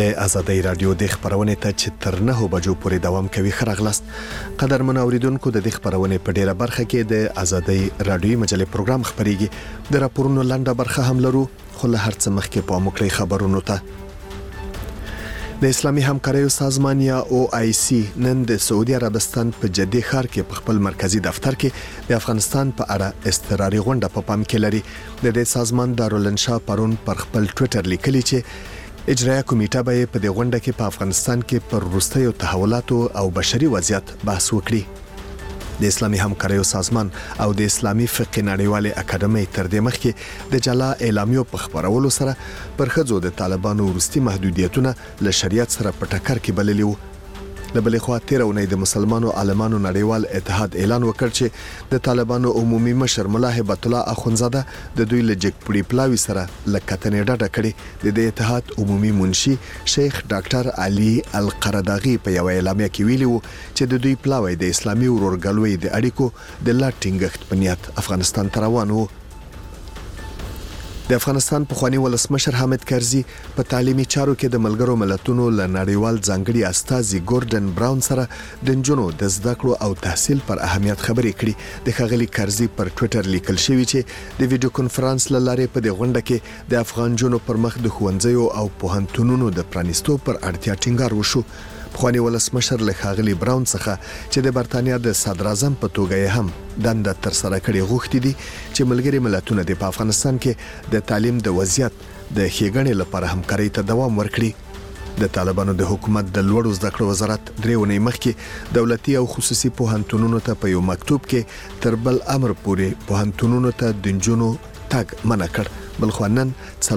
د آزادۍ رادیو د خبرونه ته چې تر 9 بجو پورې دوام کوي خراغلاست قدرمن اوریدونکو د خبرونه په ډیره برخه کې د آزادۍ رادیو مجلې پروګرام خبريږي د راپورونو لنډه برخه هم لرو خو له هرڅه مخکې په موکلي خبرونو ته د اسلامي همکاریو سازمان یا OIC نن د سعودي عربستان په جدي ښار کې په خپل مرکزی دفتر کې د افغانستان په اړه استقراري غونډه په پام کې لري د دې سازمان دارالانشا پرون پر خپل ټوئیټر لیکلی چې اجرایه کمیټه به په دې غونډه کې په افغانستان کې پر وروستیو تحولاتو او بشري وضعیت بحث وکړي د اسلامي همکاریو سازمان او د اسلامي فقه نړیوالې اکاډمۍ تر دې مخکې د جلا اعلامیو په خبرولو سره پر خځو د طالبانو وروستي محدودیتونه له شریعت سره په ټکر کې بللي وو د بلې خوا تیرونی د مسلمانو عالمانو نړیوال اتحاد اعلان وکړ چې د طالبانو عمومي مشر ملا هبت الله اخونزاده د دوی لجک پړي پلاوي سره لکتنې ډډه کړې د اتحاد عمومي منشي شیخ ډاکټر علي القرداغي په یو اعلامیه کې ویلي وو چې د دوی پلاوي د اسلامي ورورګلوۍ د اړیکو د لا ټینګښت په نیت افغانستان ته روان وو د افغانستان پخوانی ولسمشر حامد کرزي په تعلیمي چارو کې د ملګرو ملتونو له نړیوال ځانګړي استازي ګوردن براون سره د نجونو د زده کړو او تحصیل پر اهمیت خبرې کړې د ښاغلي کرزي پر ټوئیټر لیکل شوی چې د ویډیو کانفرنس لاره په دې غونډه کې د افغان جنونو پر مخ د ښوونځیو او پوهنتونونو د پرانیستو پر اړتیا ټینګار وشو پخوانی ولسمشر له ښاغلي براون څخه چې د برتانیا د صدر اعظم په توګه هم دنده تر سره کړې غوښتي دي چې ملګري ملتونه د افغانستان کې د تعلیم د وضعیت د ښېګڼې لپاره همکاري ته دوام ورکړي د طالبانو د حکومت د لوړو زده کړو وزارت درېونی مخکې دولتي او خصوصي پوهنتونونو ته په یو مکتوب کې تر بل امر پورې پوهنتونونو ته د نجونو تګ منع کړ بلخو نن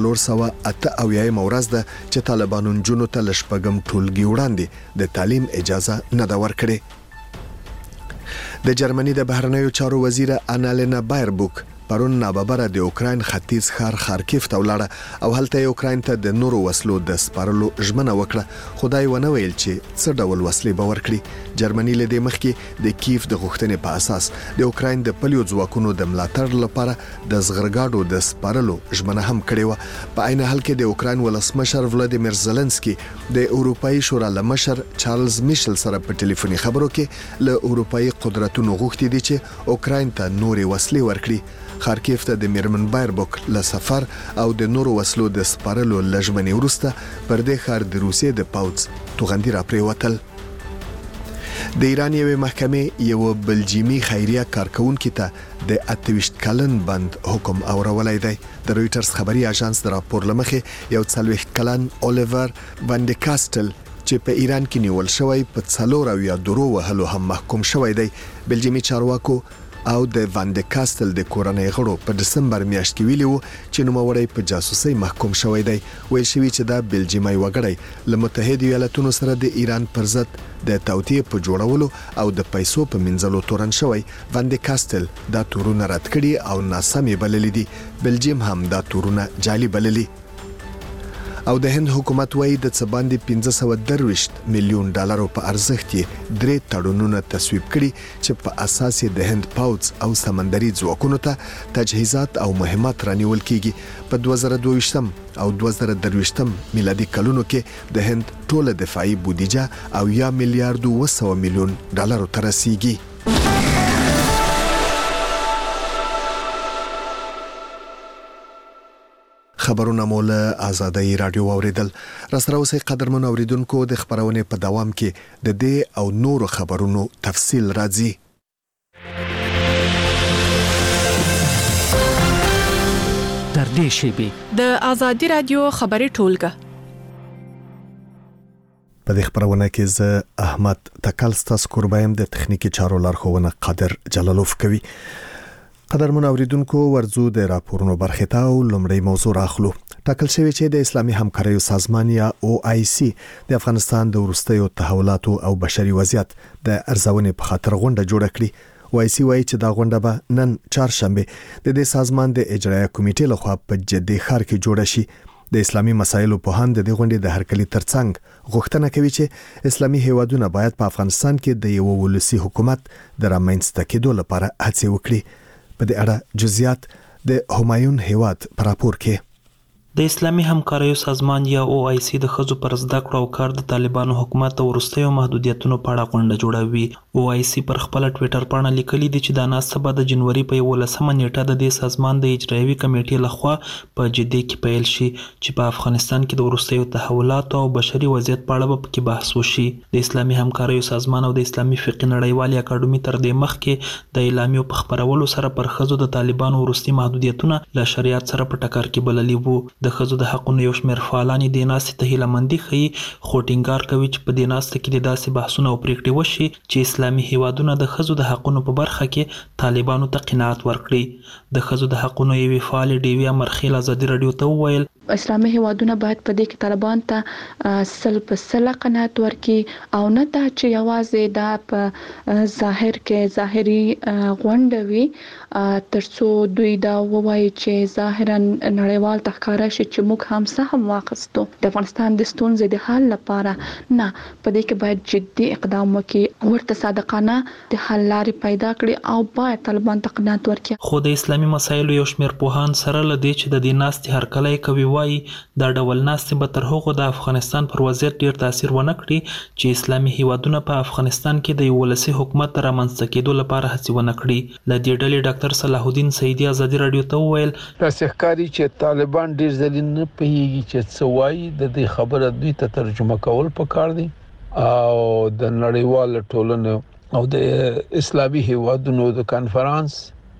408 ورځ ده چې طالبانو نجونو ته لشپږم ټولګي وړاندې د تعلیم اجازه نه ده ورکړې د جرمني د بهرنیو چارو وزیر انالینا بایربوک پرون ناببره د اوکراین ختیځ ښار خارکیف ته ولاړه او هلته اوکراین ته د نورو وسلو د سپارلو ژمنه وکړه خدای ونه ویل چې څه ډول وسلې به ورکړي جرمني له دې مخکې د کیف د غوښتنې په اساس د اوکراین د پلیو ځواکونو د ملاتړ لپاره د زغرګاډو د سپارلو ژمنه هم کړې و په عین حال کې د اوکراین ولسمشر ولادیمیر زيلنسکي د اروپאי شورا لمشر چارلز میشل سره په ټلیفوني خبرو کې له اروپאי قدرتونو غوښتي دي چې اوکراین ته نورې وسلې ورکړي خارکیف ته د میرمن بایربوک له سفر او د نورو وسلو د سپارلو لژمنې وروسته پر دې ښار د روسیې د پاوڅ توغندي را پریوتل د ایران یوې محکمې یو بلجیمي خیریه کارکونکو ته د 28 کلن بند حکم اورولای دی د رويټرز خبري اژانس د راپور لمخې یو 40 کلن الیور وانډکاسټل چې په ایران کې نیول شوی په 4 یا درو وهلو هم محکوم شوی دی بلجیمي چارواکو او د وانډکاسټل د کورنۍ غړو په دسمبر میاشت کې ویلي وو چې نوموړی په جاسوسي محکوم شوی دی ویل شوی چې دا بلجیمي وګړی له متحده ایالاتونو سره د ایران پر ضد د توطئې په جوړولو او د پیسو په منځلو تورن شوی وانډکاسټل دا تورونه رد کړي او ناسمې بللي دي بلجیم هم دا تورونه جعلي بللي او د هند حکومت وايي د څه باندې 530 میلیون ډالرو په ارزښت یې 3 تړونونه تصویب کړي چې په اساس د هند پاوڅ او سمندري ځواکونو ته تجهیزات او مهمات رانیول کیږي په 2022 او 2023 میلادي کلونو کې د هند ټوله دفاعي بودیجه او 1 میلیارډ 200 میلیون ډالرو ته رسیږي خبرونه مول آزادۍ رادیو اوریدل راسره اوسې قدرمن اوریدونکو د خبرونه په دوام کې د دې او نورو خبرونو تفصیل راځي در دې شیبه د آزادۍ رادیو خبري ټولګه په دې خبرونه کې زه احمد تکلستاس قربایم د تخنیکی چارو لارښوونه قادر جلالوف کوي قدرمن اوریدونکو ورزو د راپورونو برخه ته او لومړی موضوع راخلو ټاکل شوی چې د اسلامي همکاریو سازمان یا OIC د افغانستان د وروستیو تحولاتو او بشري وضعیت د ارزونې په خاطر غونډه جوړه کړې OIC وايي چې دا غونډه به نن چهارشنبه د دې سازمان د اجرایه کمیټې لخوا په جدي ښار کې جوړه شي د اسلامي مسایلو په هند د غونډې د هرکلي ترڅنګ غوښتنه کوي چې اسلامي هیوادونه باید په افغانستان کې د یو ولسی حکومت د رامنځته کېدو لپاره هڅه وکړي په دې اړه جزئیات د همایون هیواد پر راپور کې د اسلامي همکاریو سازمان یا OIC د ښځو پر زده کړو او کار د طالبانو حکومت د وروستیو محدودیتونو په اړه غونډه جوړوي. OIC پر خپل ټویټر پاڼه لیکلي دي چې دا ناسته به د جنوري په 11مه نیټه د دې سازمان د اجرایوي کمیټې لخوا په جدي کې پیل شي چې په افغانستان کې د وروستیو تحولاتو او بشري وضعیت په اړه به پکې بحث وشي. د اسلامي همکاریو سازمان او د اسلامي فقه نړیوالې اکاډمي تر دې مخکې د اعلامیو په خپرولو سره پر ښځو د طالبانو وروستي محدودیتونه له شریعت سره په ټکر کې بللي وو. د ښځو د حقونو یو شمېر فعالان دې ناستې ته هیلهمندي ښیي، خو ټینګار کوي چې په دې ناسته کې د داسې بحثونه او پریکړې وشي چې اسلامي هیوادونه د ښځو د حقونو په برخه کې طالبانو ته قناعت ورکړي. د ښځو د حقونو یوې فعالې ډیوې امرخیل ازادي راډیو ته وویل اسلامي هیوادونه باید په دې کې طالبان ته 100% قناعت ورکړي او نه دا چې یوازې دا په ظاهر کې ظاهري غونډه وي ترڅو دوی دا ووایي چې ظاهرا نړیوال تخکاره شي چې موږ هم سهم واخستو د افغانستان د ستونزې د حل لپاره. نه، په دې کې باید جدي اقدام وکړي، ورته صادقانه د حل لارې پیدا کړي او باید طالبان ته قناعت ورکړي. خو د اسلامي مسایلو یو شمېر پوهان سره له دې چې د دې ناستې هرکلی کوي وایي دا ډول ناستې به تر هغو د افغانستان پر وضعیت ډیر تاثیر ونه کړي چې اسلامي هیوادونه په افغانستان کې د یو ولسي حکومت د رامنځته کېدو لپاره هڅې ونه کړي. له دې ډلې ډاکټر صلاح الدین سیدي ازادي راډیو ته وویل داسې ښکاري چې طالبان ډیر ځلې نه پوهیږي چې څه وایي، د دې خبره دوی ته ترجمه کول پکار دي او د نړیوال ټولنې او د اسلامي هیوادونو د کانفرنس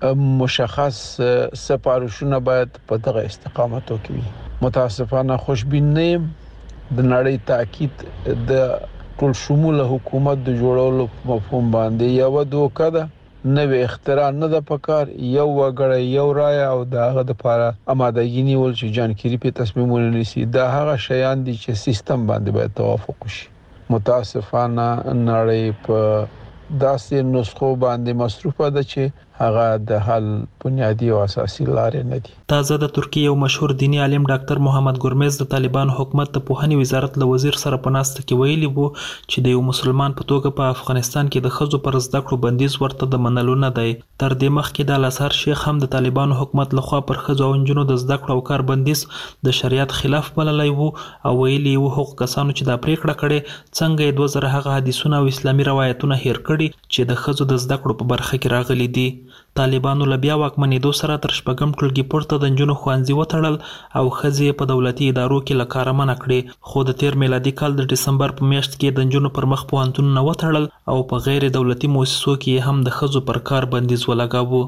مشخص سپارښتنه باید په دغه استقامت وکړي. متاسفانه خوشبین نه یم د نړۍ تاکید د ټول شموله حکومت د جوړولو مفهوم باندې یو دوکه ده، نوې اختراع نه ده پکار، یو وګړی یو رای او دغه د لپاره آمادګي نیول چې جانکيري په تصمیمونه نیسي. دا هغه شیان دي چې سیستم باندې باید توافق وشي. متاسفانه نړۍ په داسې نسخو باندې مصروفه ده چې هغه د حل بنیادی او اساسي لارې نه دي. تازه د ترکیه یو مشهور دینی عالم ډاکټر محمد ګورمیز د طالبانو حکومت د پوهنې وزارت له وزیر سره په ناسته کې ویلي وو چې د یو مسلمان په توګه په افغانستان کې د ښځو پر زده کړو بندیز ورته د منلو نه دی. تر دې مخکې د الازهر شیخ هم د طالبانو حکومت لخوا پر ښځو او نجونو د زده کړو او کار بندیز د شریعت خلاف بللی وو او ویلي وو هغو کسانو چې دا پریکړه کړې څنګه یې 2000 هغه حدیثونه او اسلامي روایتونه هیر کړي چې د ښځو د زده کړو په برخه کې راغلي دي. طالبانو له بیا واکمنېدو سره تر شپږم ټولګي پورته د نجونو ښوونځي وتړل او ښځې په دولتي ادارو کې له کاره منع کړې، خو د تیر میلادي کال د ډسمبر په میاشت کې د نجونو پر مخ پوهنتونونه وتړل او په غیر دولتي مؤسسو کې هم د ښځو پر کار بندیز ولګاوه.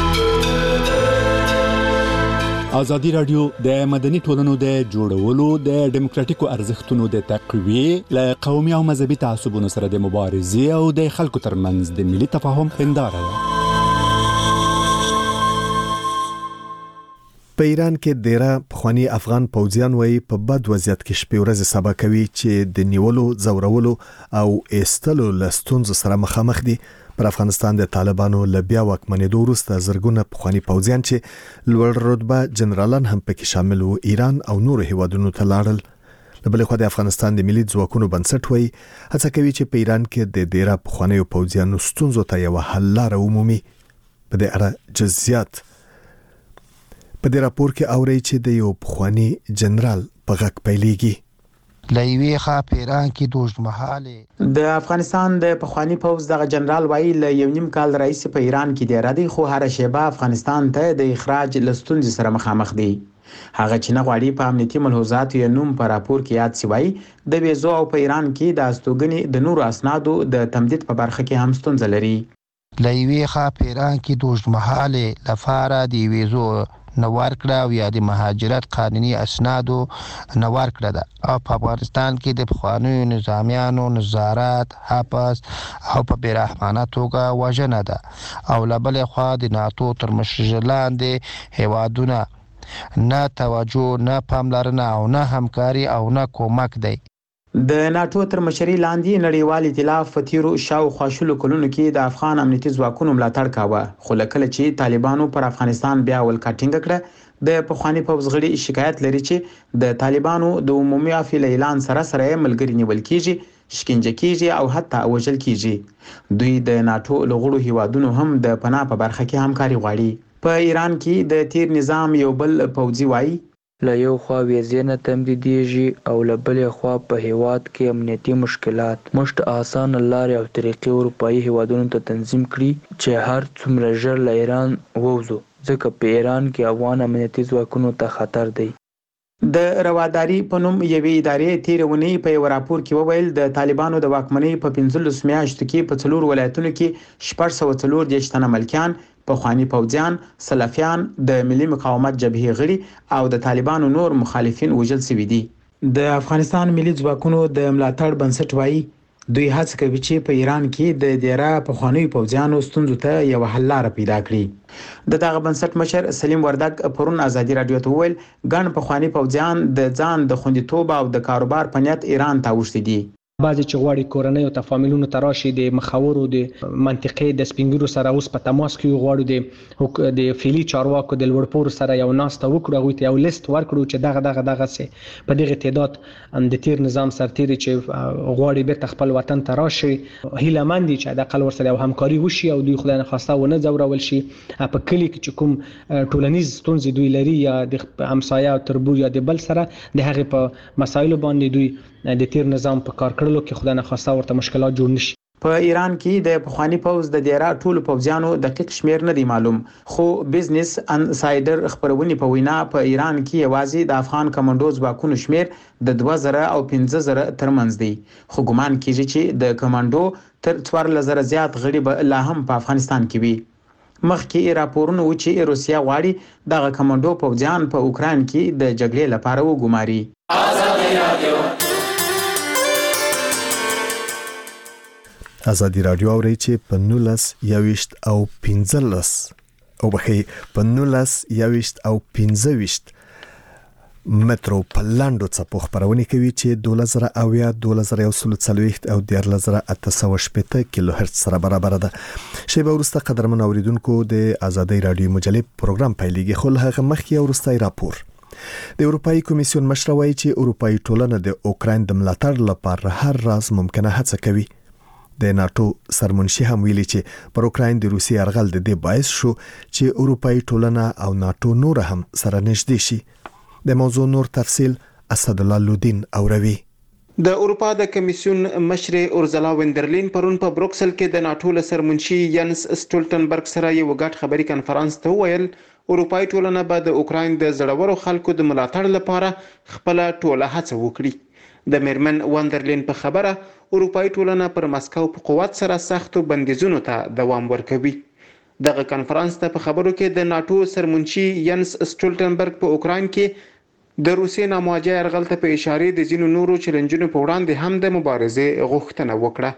ازادي راډیو د مدني ټولنو د جوړولو د ډیموکراتیکو ارزښتونو د تقویې له قومي او مذهبي تعصبونو سره د مبارزې او د خلکو ترمنځ د ملي تفاهم هنداره ده. په ایران کې ډیره پخوانی افغان پوځیان وایي په بد وضعیت کې شپې ورځې سبا کوي چې د نیولو، زورولو او ایستلو له ستونزو سره مخامخ دي. پر افغانستان د طالبانو له بیا واکمنېدو وروسته زرګونه پخوانی پوځیان چې لوړ رتبه جنرالان هم پکې شامل وو ایران او نورو هیوادونو ته لاړل. له بلې خوا د افغانستان د ملي ځواکونو بنسټ وایي هڅه کوي چې په ایران کې د ډیره پخوانیو پوځیانو ستونزو ته یو حل لاره ومومي. په دې اړه جزئیات په دې راپور کې اوري چې د یو پخوانی جنرال په غږ پیلېږي. لایوي خا پیران کې دوج محاله د افغانستان د پخوانی پوځ دغه جنرال وایي له یو نیم کال رئیس په ایران کې دی راځي، خو هر شیبه افغانستان ته د اخراج لستون سره مخامخ دی. هغه چې نه غواړي په امنیتي ملحوظات یې نوم په راپور کې یاد سوی د ویزو او په ایران کې د استوګنې د نورو اسنادو د تمدید په برخه کې هم ستونزه لري. لایوي خا پیران کې دوج محاله لفاره دی ویزو نوار کړه او یا د مهاجرت قانوني اسنادو نوار کړه ده او په افغانستان کې د پخوانیو نظامیانو نظارت، حبس او په بیرحمانه توګه وژنه ده او له بلې خوا د ناتو تر مشرۍ لاندې هیوادونه نه توجه، نه پاملرنه او نه همکاري او نه کومک دی. د ناتو تر مشرۍ لاندې نړیوال ائتلاف په تیرو شاوخوا شلو کلونو کې د افغان امنیتي ځواکونو ملاتړ کاوه، خو کله چې طالبانو پر افغانستان بیا ولکټینګ کړه د پخوانی پوځ غړي شکایت لري چې د طالبانو د عمومي عفو اعلان سره ملګری نیول کیږي، شکنجه کیږي او حتی وژل کیږي. دوی د ناتو لغړو هیوادونو هم د پناه په برخه کې همکاري غواړي. په ایران کې د تیر نظام یو بل پوځي وایي له یو خوا ویزې نه تمدیدېږي او له بلې خوا په هیواد کې امنیتي مشکلات موږ ته اسانه لارې او طریقې اروپایي هیوادونو ته تنظیم کړي چې هر څومره ژر له ایران ووځو، ځکه په ایران کې افغان امنیتي ځواکونو ته خطر دی. د رواداري په نوم یوې ادارې تېره اونۍ په یو راپور کې وویل د طالبانو د واکمنۍ په 15 میاشتو کې په 4 ولایتونو کې 640 تنه ملکیان، پخوانی پوځیان، سلفیان، د ملي مقاومت جبهې غړي او د طالبانو نور مخالفین وژل شوي دي. د افغانستان ملي ځواکونو د ملاتړ بنسټ وایي دوی هڅه کوي چې په ایران کې د ډیره پخوانیو پوځیانو ستونزو ته یو حل لار پیدا کړي. دغه بنسټ مشر سلیم وردګ پرون ازادي رادیو ته وویل ګڼ پخوانی پوځیان د ځان د خوندیتوب او د کاروبار په نیت ایران ته اوښتي دي. بعضی چې غواړي کورنۍ او تفامیلونو ته راشي د مخاورو د منطقې د سپینګرو سره اوس په تماس کې غواړي د فعلی چارواکو د لوړپوړ سره یو ناسته وکړو، هغوی ته یو لیست ورکړو چې دغه سه په دغه تعداد د تیر نظام سرتیري چې غواړي بیرته خپل وطن ته راشي هیله مند دي چې د اقل ورسره یو همکاري وشي او دوی خدای نه خواسته ونه ځورول شي. په کلی کې چې کوم ټولنیز ستونزې دوی لري یا د همسایه او تربور یا د بل سره د هغه په مسایلو باندې دوی د تیر نظام په کار کړلو کې خدای نه خواسته ورته مشکلات جوړ نشي. په ایران کې د پخوانی پوځ د ډیره ټولو پوځیانو دقیق شمیر نه دی معلوم، خو بزنس انسایډر خبرونه په وینا په ایران کې یوازې د افغان کمانډو ځواکونو شمیر د 2000 او 15000 ترمنځ دی، خو ګمان کیږي چې د کمانډو تر 4000 زیات غړي به لا هم په افغانستان کې وي. مخکې راپورونه و چې روسیا غواړي دغه کمانډو پوځیان په اوکراین کې د جګړې لپاره وګماري. ازادي رادیو اوري چې په 19 او 15 او بخي په 19 او 15 مترو په لاندو څپو خبرونه کوي چې 2000 او 2140 او 10880 کیلو هرتز سره برابر ده. شیبه ورسته قدرمن اوریدونکو د ازادي رادیو مجلې پروګرام پیلېږي، خو هغه مخکې ورسته راپور د اروپאי کمیسیون مشر وایي چې اروپאי ټولنه د اوکراین د ملاتړ لپاره هر راز ممکنه هڅه کوي. د ناتو سرمنشي هم ویلي چې پر اوکراین د روسي یرغل د دې باعث شو چې اروپאי ټولنه او ناتو نور هم سره نږدې شي. د موضوع نور تفصیل اسد الله لودین اوروي. د اروپا د کمیسیون مشر اورزلا وندرلین پرون په بروکسل کې د ناتو سرمنشي ینس سټولټنبرګ سره یو غټ خبري کانفرنس ته ویل اروپאי ټولنه به د اوکراین د زړورو خلکو د ملاتړ لپاره خپل ټوله هڅه وکړي. د میرمن وندرلین په خبره اروپאי ټولنه پر مسکو په قوت سره سختو بندیزونو ته دوام ورکوي. دغه کانفرنس ته په خبرو کې د ناتو سرمنشي ینس سټولټنبرګ په اوکراین کې د روسیې نامواجه یرغل ته په اشاره د ځینو نورو چیلنجونو په وړاندې هم د مبارزې غوښتنه وکړه.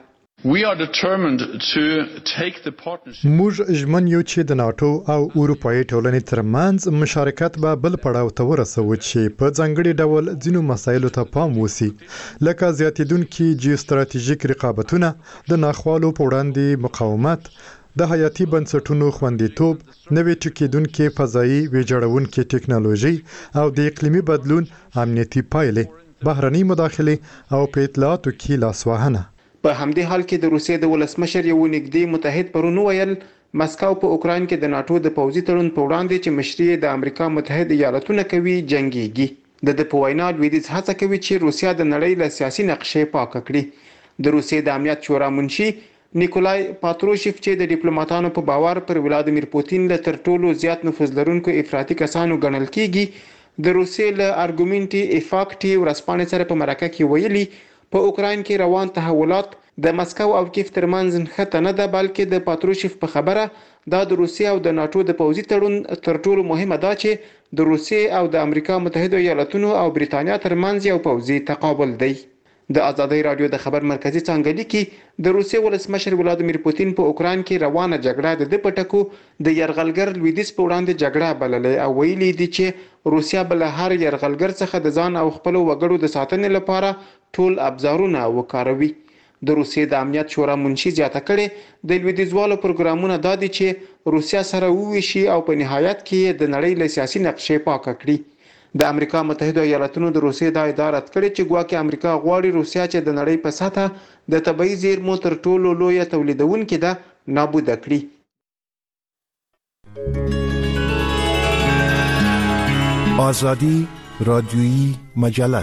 موږ ژمن یو چې د ناتو او اروپאי ټولنې ترمنځ مشارکت به بل پړاو ته ورسوي چې په ځانګړي ډول ځینو مسایلو ته پام وسی، لکه زیاتېدونکي جیوستراتیژیک رقابتونه، د ناخوالو په وړاندې مقاومت، د حیاتي بنسټونو خوندیتوب، نوې ټکیدونکې فضایي ویجاړونکې ټکنالوژي او د اقلیمي بدلون امنیتي پایلې، بهرنۍ مداخلې او په اطلاعاتو کې لاسوهنه. په همدې حال کې د روسیې د ولسمشر یو نږدې متحد پرون ویل مسکو په اوکراین کې د ناتو د پوځي تړون په وړاندې چې مشري د امریکا متحده ایالاتونو کوي جنگيږي. د په وینا لویدیځ هڅه کوي چې روسیا د نړۍ له سیاسي نقشې پاک کړي. د روسیې د امنیت شورا منشي نیکولای پاتروشیف چې د ډیپلوماټانو په باور پر ولادیمیر پوتین له تر ټولو زیات نفوذ لرونکو افراطي کسانو ګڼل کیږي، د روسیې له ارګومنټي افاکټي ورسپانې سره په مرکه کې ویلي په اوکراین کې روان تحولات د مسکو او کیف ترمنځ نښته نه ده، بلکې د پاتروشیف په خبره دا د روسیې او د ناتو د پوځي تړون تر ټولو مهمه ده چې د روسیې او د امریکا متحده ایالاتونو او بریتانیا ترمنځ یو پوځي تقابل دی. د ازادي رادیو د خبر مرکزی څنګه لیکي د روسیې ولسمشر ولادیمیر پوتین په اوکراین کې روانه جګړه د پټکو د یرغلګر لویدیځ په وړاندې جګړه بللې او ویلي دي چې روسیا بل هر یرغلګر څخه د ځان او خپل وګړو د ساتنې لپاره ټول ابزارونه وکاروي. د روسیې د امنیت شورا منشي زیاته کړي د لویدیځوالو پروګرامونه دا دي چې روسیا سره وویشي او په نهایت کې د نړۍ له سیاسي نقشې پاک کړي. د امریکا متحده ایالاتونو د روسیې د ادارت کړي چې ګواکې امریکا غواړي روسیا چې د نړۍ په سطح د طبيعي زیرمو تر ټولو لوی تولیدونکې ده نابود کړي. آزادی رادیویی مجله.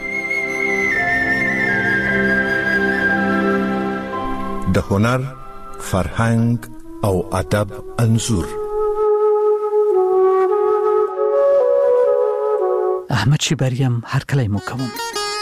د هنر، فرهنګ او ادب انځور. احمد شیبریم هر کله مو کوم.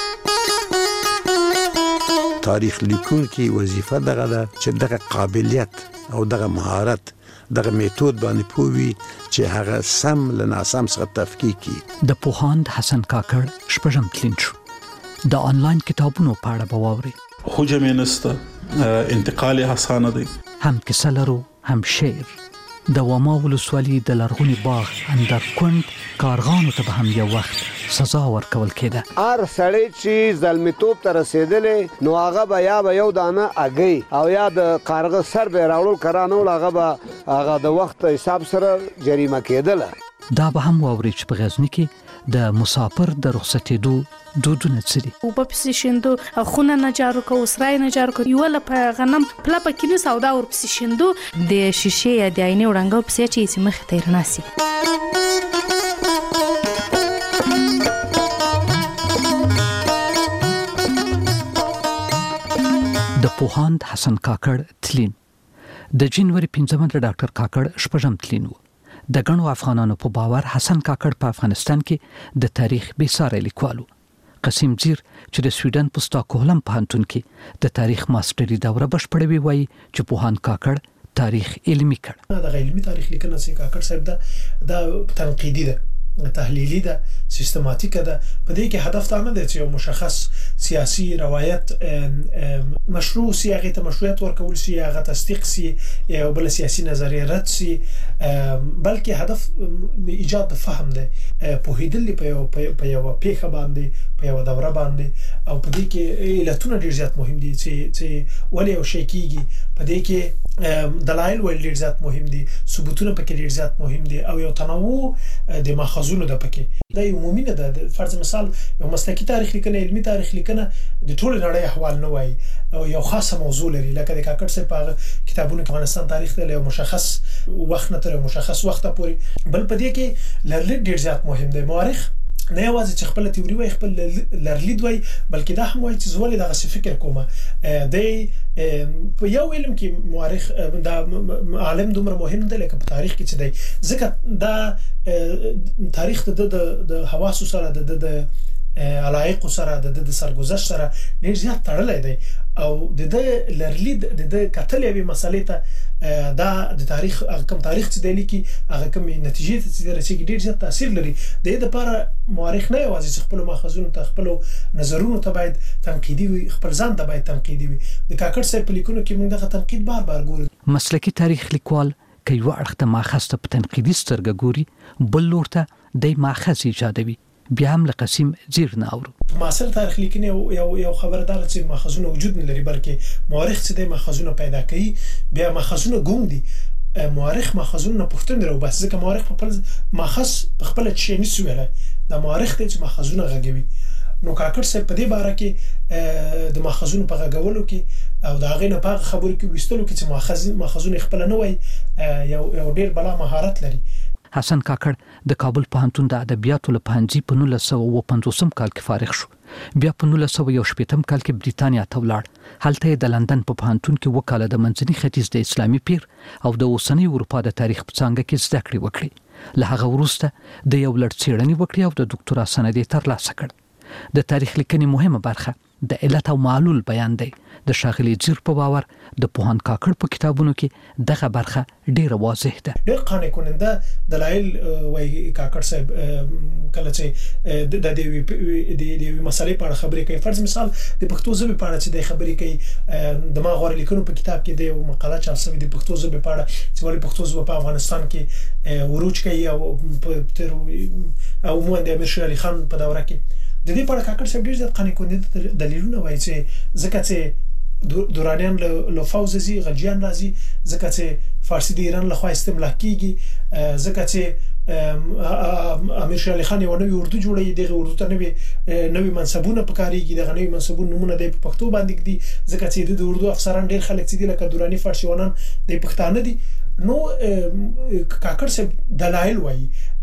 تاریخ لیکونکي وظیفه دغه ده چې دغه قابلیت او دغه مهارت دغه میتود باندې پوي چې هغه سم له ناسم څخه تفکیک کی. د پوهاند حسن کاکړ شپږم تلین شو. د آنلاین کتابونو په اړه به واوري. حجم نسته، انتقال اسانه دی. هم کیسه لرو، هم شعر. د وما ولسوالۍ د لرغوني باغ اندر کند کارغانو ته هم یو وخت سزا ورکول کېده. هر سړی چې ظلمتوب ته رسیدلې نو هغه به یا به یو دانه اگې او یا د کارغه سر به راوړل کرانو هغه به هغه د وخت حساب سره جریمه کېدله. دا به هم واوري چې په غزني کې د مسافر د رخصتېدو دودونه څه دي. او په پسې شیندو خونه نه جارو کو، سرای نه جارو کو، یو لپاره غنم پلا پکې نه سودا ور پسې شیندو د شیشې یا د عینې وړنګو پسې چې مخ ته رناسي. د پوهاند حسن کاکړ تلین د جنوري 15 د ډاکټر کاکړ شپږم تلین و. د غنو افغانانو په باور حسن کاکړ په افغانستان کې د تاریخ بې ساري لیکوالو. قسیم زیر چې د سویډن په ستاکهولم پوهنتون کې د تاریخ ماستري دوره بشپړوي وایي چې پوهاند کاکړ تاریخ علمي کړ. دا علمي تاریخ لیکنه چې کاکړ صاحب دا تنقیدي ده، تحلیلی ده، سیستماتیکه ده. په دې کې هدف دا نه دی چې یو مشخص سیاسي روایت مشروع سی، هغه ته مشروعیت ورکول سی، هغه تصدیق سی، یا بل سیاسي نظریه رد سی، بلکې هدف ایجاد د فهم دی، پوهیدل په یو پیښه باندې، په یو دوره باندې. او په دې کې علتونه ډیر زیات مهم دي چې ولې یو شی کیږي. په دې کې دلایل ول ډیر زیات مهم دي، ثبوتونه پکې ډیر زیات مهم دي، او یو تنوع د ماخذونو د پکې. دا یو عمومي نه ده. فرض مثال یو مسلکی تاریخ لیکنه، علمي تاریخ لیکنه د ټول نړۍ احوال نه وایي او یو خاصه موضوع لري. لکه د کاکړ صاحب په کتابونو کې افغانستان تاریخ ته یو مشخص وخت نه تر مشخص وخت پورې. بل په دې کې لرلید ډیر زیات مهم دی. مورخ نه یوازې چې خپل تیوري وای، خپل لرلید وای، بلکې دا هم وای چې زولې دغه فکر کومه دی. په یو علم کې مورخ دا عالم دومره مهم دی لکه په تاریخ کې چې دی، ځکه دا تاریخ د حواس سره د علایق سره د سرګذشت سره ډیر زیات تړلی دی. او د لرلید د کتل یوې مسلې ته دا د تاریخ کوم تاریخ چې دی لیکي هغه کوم نتیجې ته چې رسېږي ډیر زیات تاثیر لري. د دې لپاره مورخ نه یوازې خپل ماخذونو ته، خپل نظرونو ته باید تنقیدي وي، خپل ځان ته باید تنقیدي وي. د کاکړ صاحب په لیکنو کې موږ دغه تنقید بار ګورو. مسلکی تاریخ لیکوال که یو اړخ ته ماخذ ته په تنقیدي سترګه ګوري، بل لور ته د ماخذ ایجادوي. بیا هم له قسیم زیر نه اورو. معاصر تاریخ لیکنه یو خبردار چې ماخذونه وجود نه لري، بلکې مورخ چې د ماخذونه پیدا کوي، بیا ماخذونه ګوم دي. مورخ ماخذونه پوښتنه راو بس، ځکه مورخ په خپل ماخذ په خپل چي نه سویله د مورخ ته چې ماخذونه غږوي. نو کاکړ صاحب په دې باره کې د ماخذونو په غږولو کې او د هغې نه په خبرو کې وستلو کې چې ماخذونه خپل نه وای، یو ډیر بلا مهارت لري. حسن کاکړ د کابل پوهنتون د ادبیاتو له پوهنځي په 1950 کال کې فارغ شو. بیا په 1918 کال کې بریتانیا ته ولاړ. هلته د لندن په پوهنتون کې وکاله د منځني ختیځ د اسلامي پیر او د اوسنۍ اروپا د تاریخ په څانګه کې زده کړې وکړې. له هغه وروسته د یو لړ څېړنې وکړې او د ډاکټرا سند یې ترلاسه کړ. د تاریخ لیکنې مهمه برخه د علت او معلول بیان دی. د ښاغلي زیر په باور د پوهاند کاکړ په کتابونو کې دغه برخه ډیره واضح ده. ډیر قانع کننده دلایل وایي کاکړ صاحب کله چې د دې مسلې په اړه خبرې کوي. فرض مثال د پښتو ژبې په اړه چې د خبرې کوي، د ما غوړ لیکنو په کتاب کې د مقاله چاپ شوې د پښتو ژبې په اړه چې ولې پښتو ژبه په افغانستان کې وروج کوي او عموما د امیر شیر علي خان په دوره کې د دې په اړه کاکړ صاحب ډیر زیات قانع کننده دلیلونه وایي چې ځکه چې دورانیان له فوز زی غلجیان راځي، ځکه چې فارسی د ایران لخوا استملاک کیږي، ځکه چې امیر شیر علي خان یو نوې اردو جوړوي، دغه اردو ته نوې منصبونه پکاريږي، دغه نوې منصبونه نمونه د پښتو باندې دي، ځکه چې د اردو افسران ډیر خلک دي لکه دورانی فارسیوانان د پښتانه دي. نو کاکړ صاحب دلایل وایي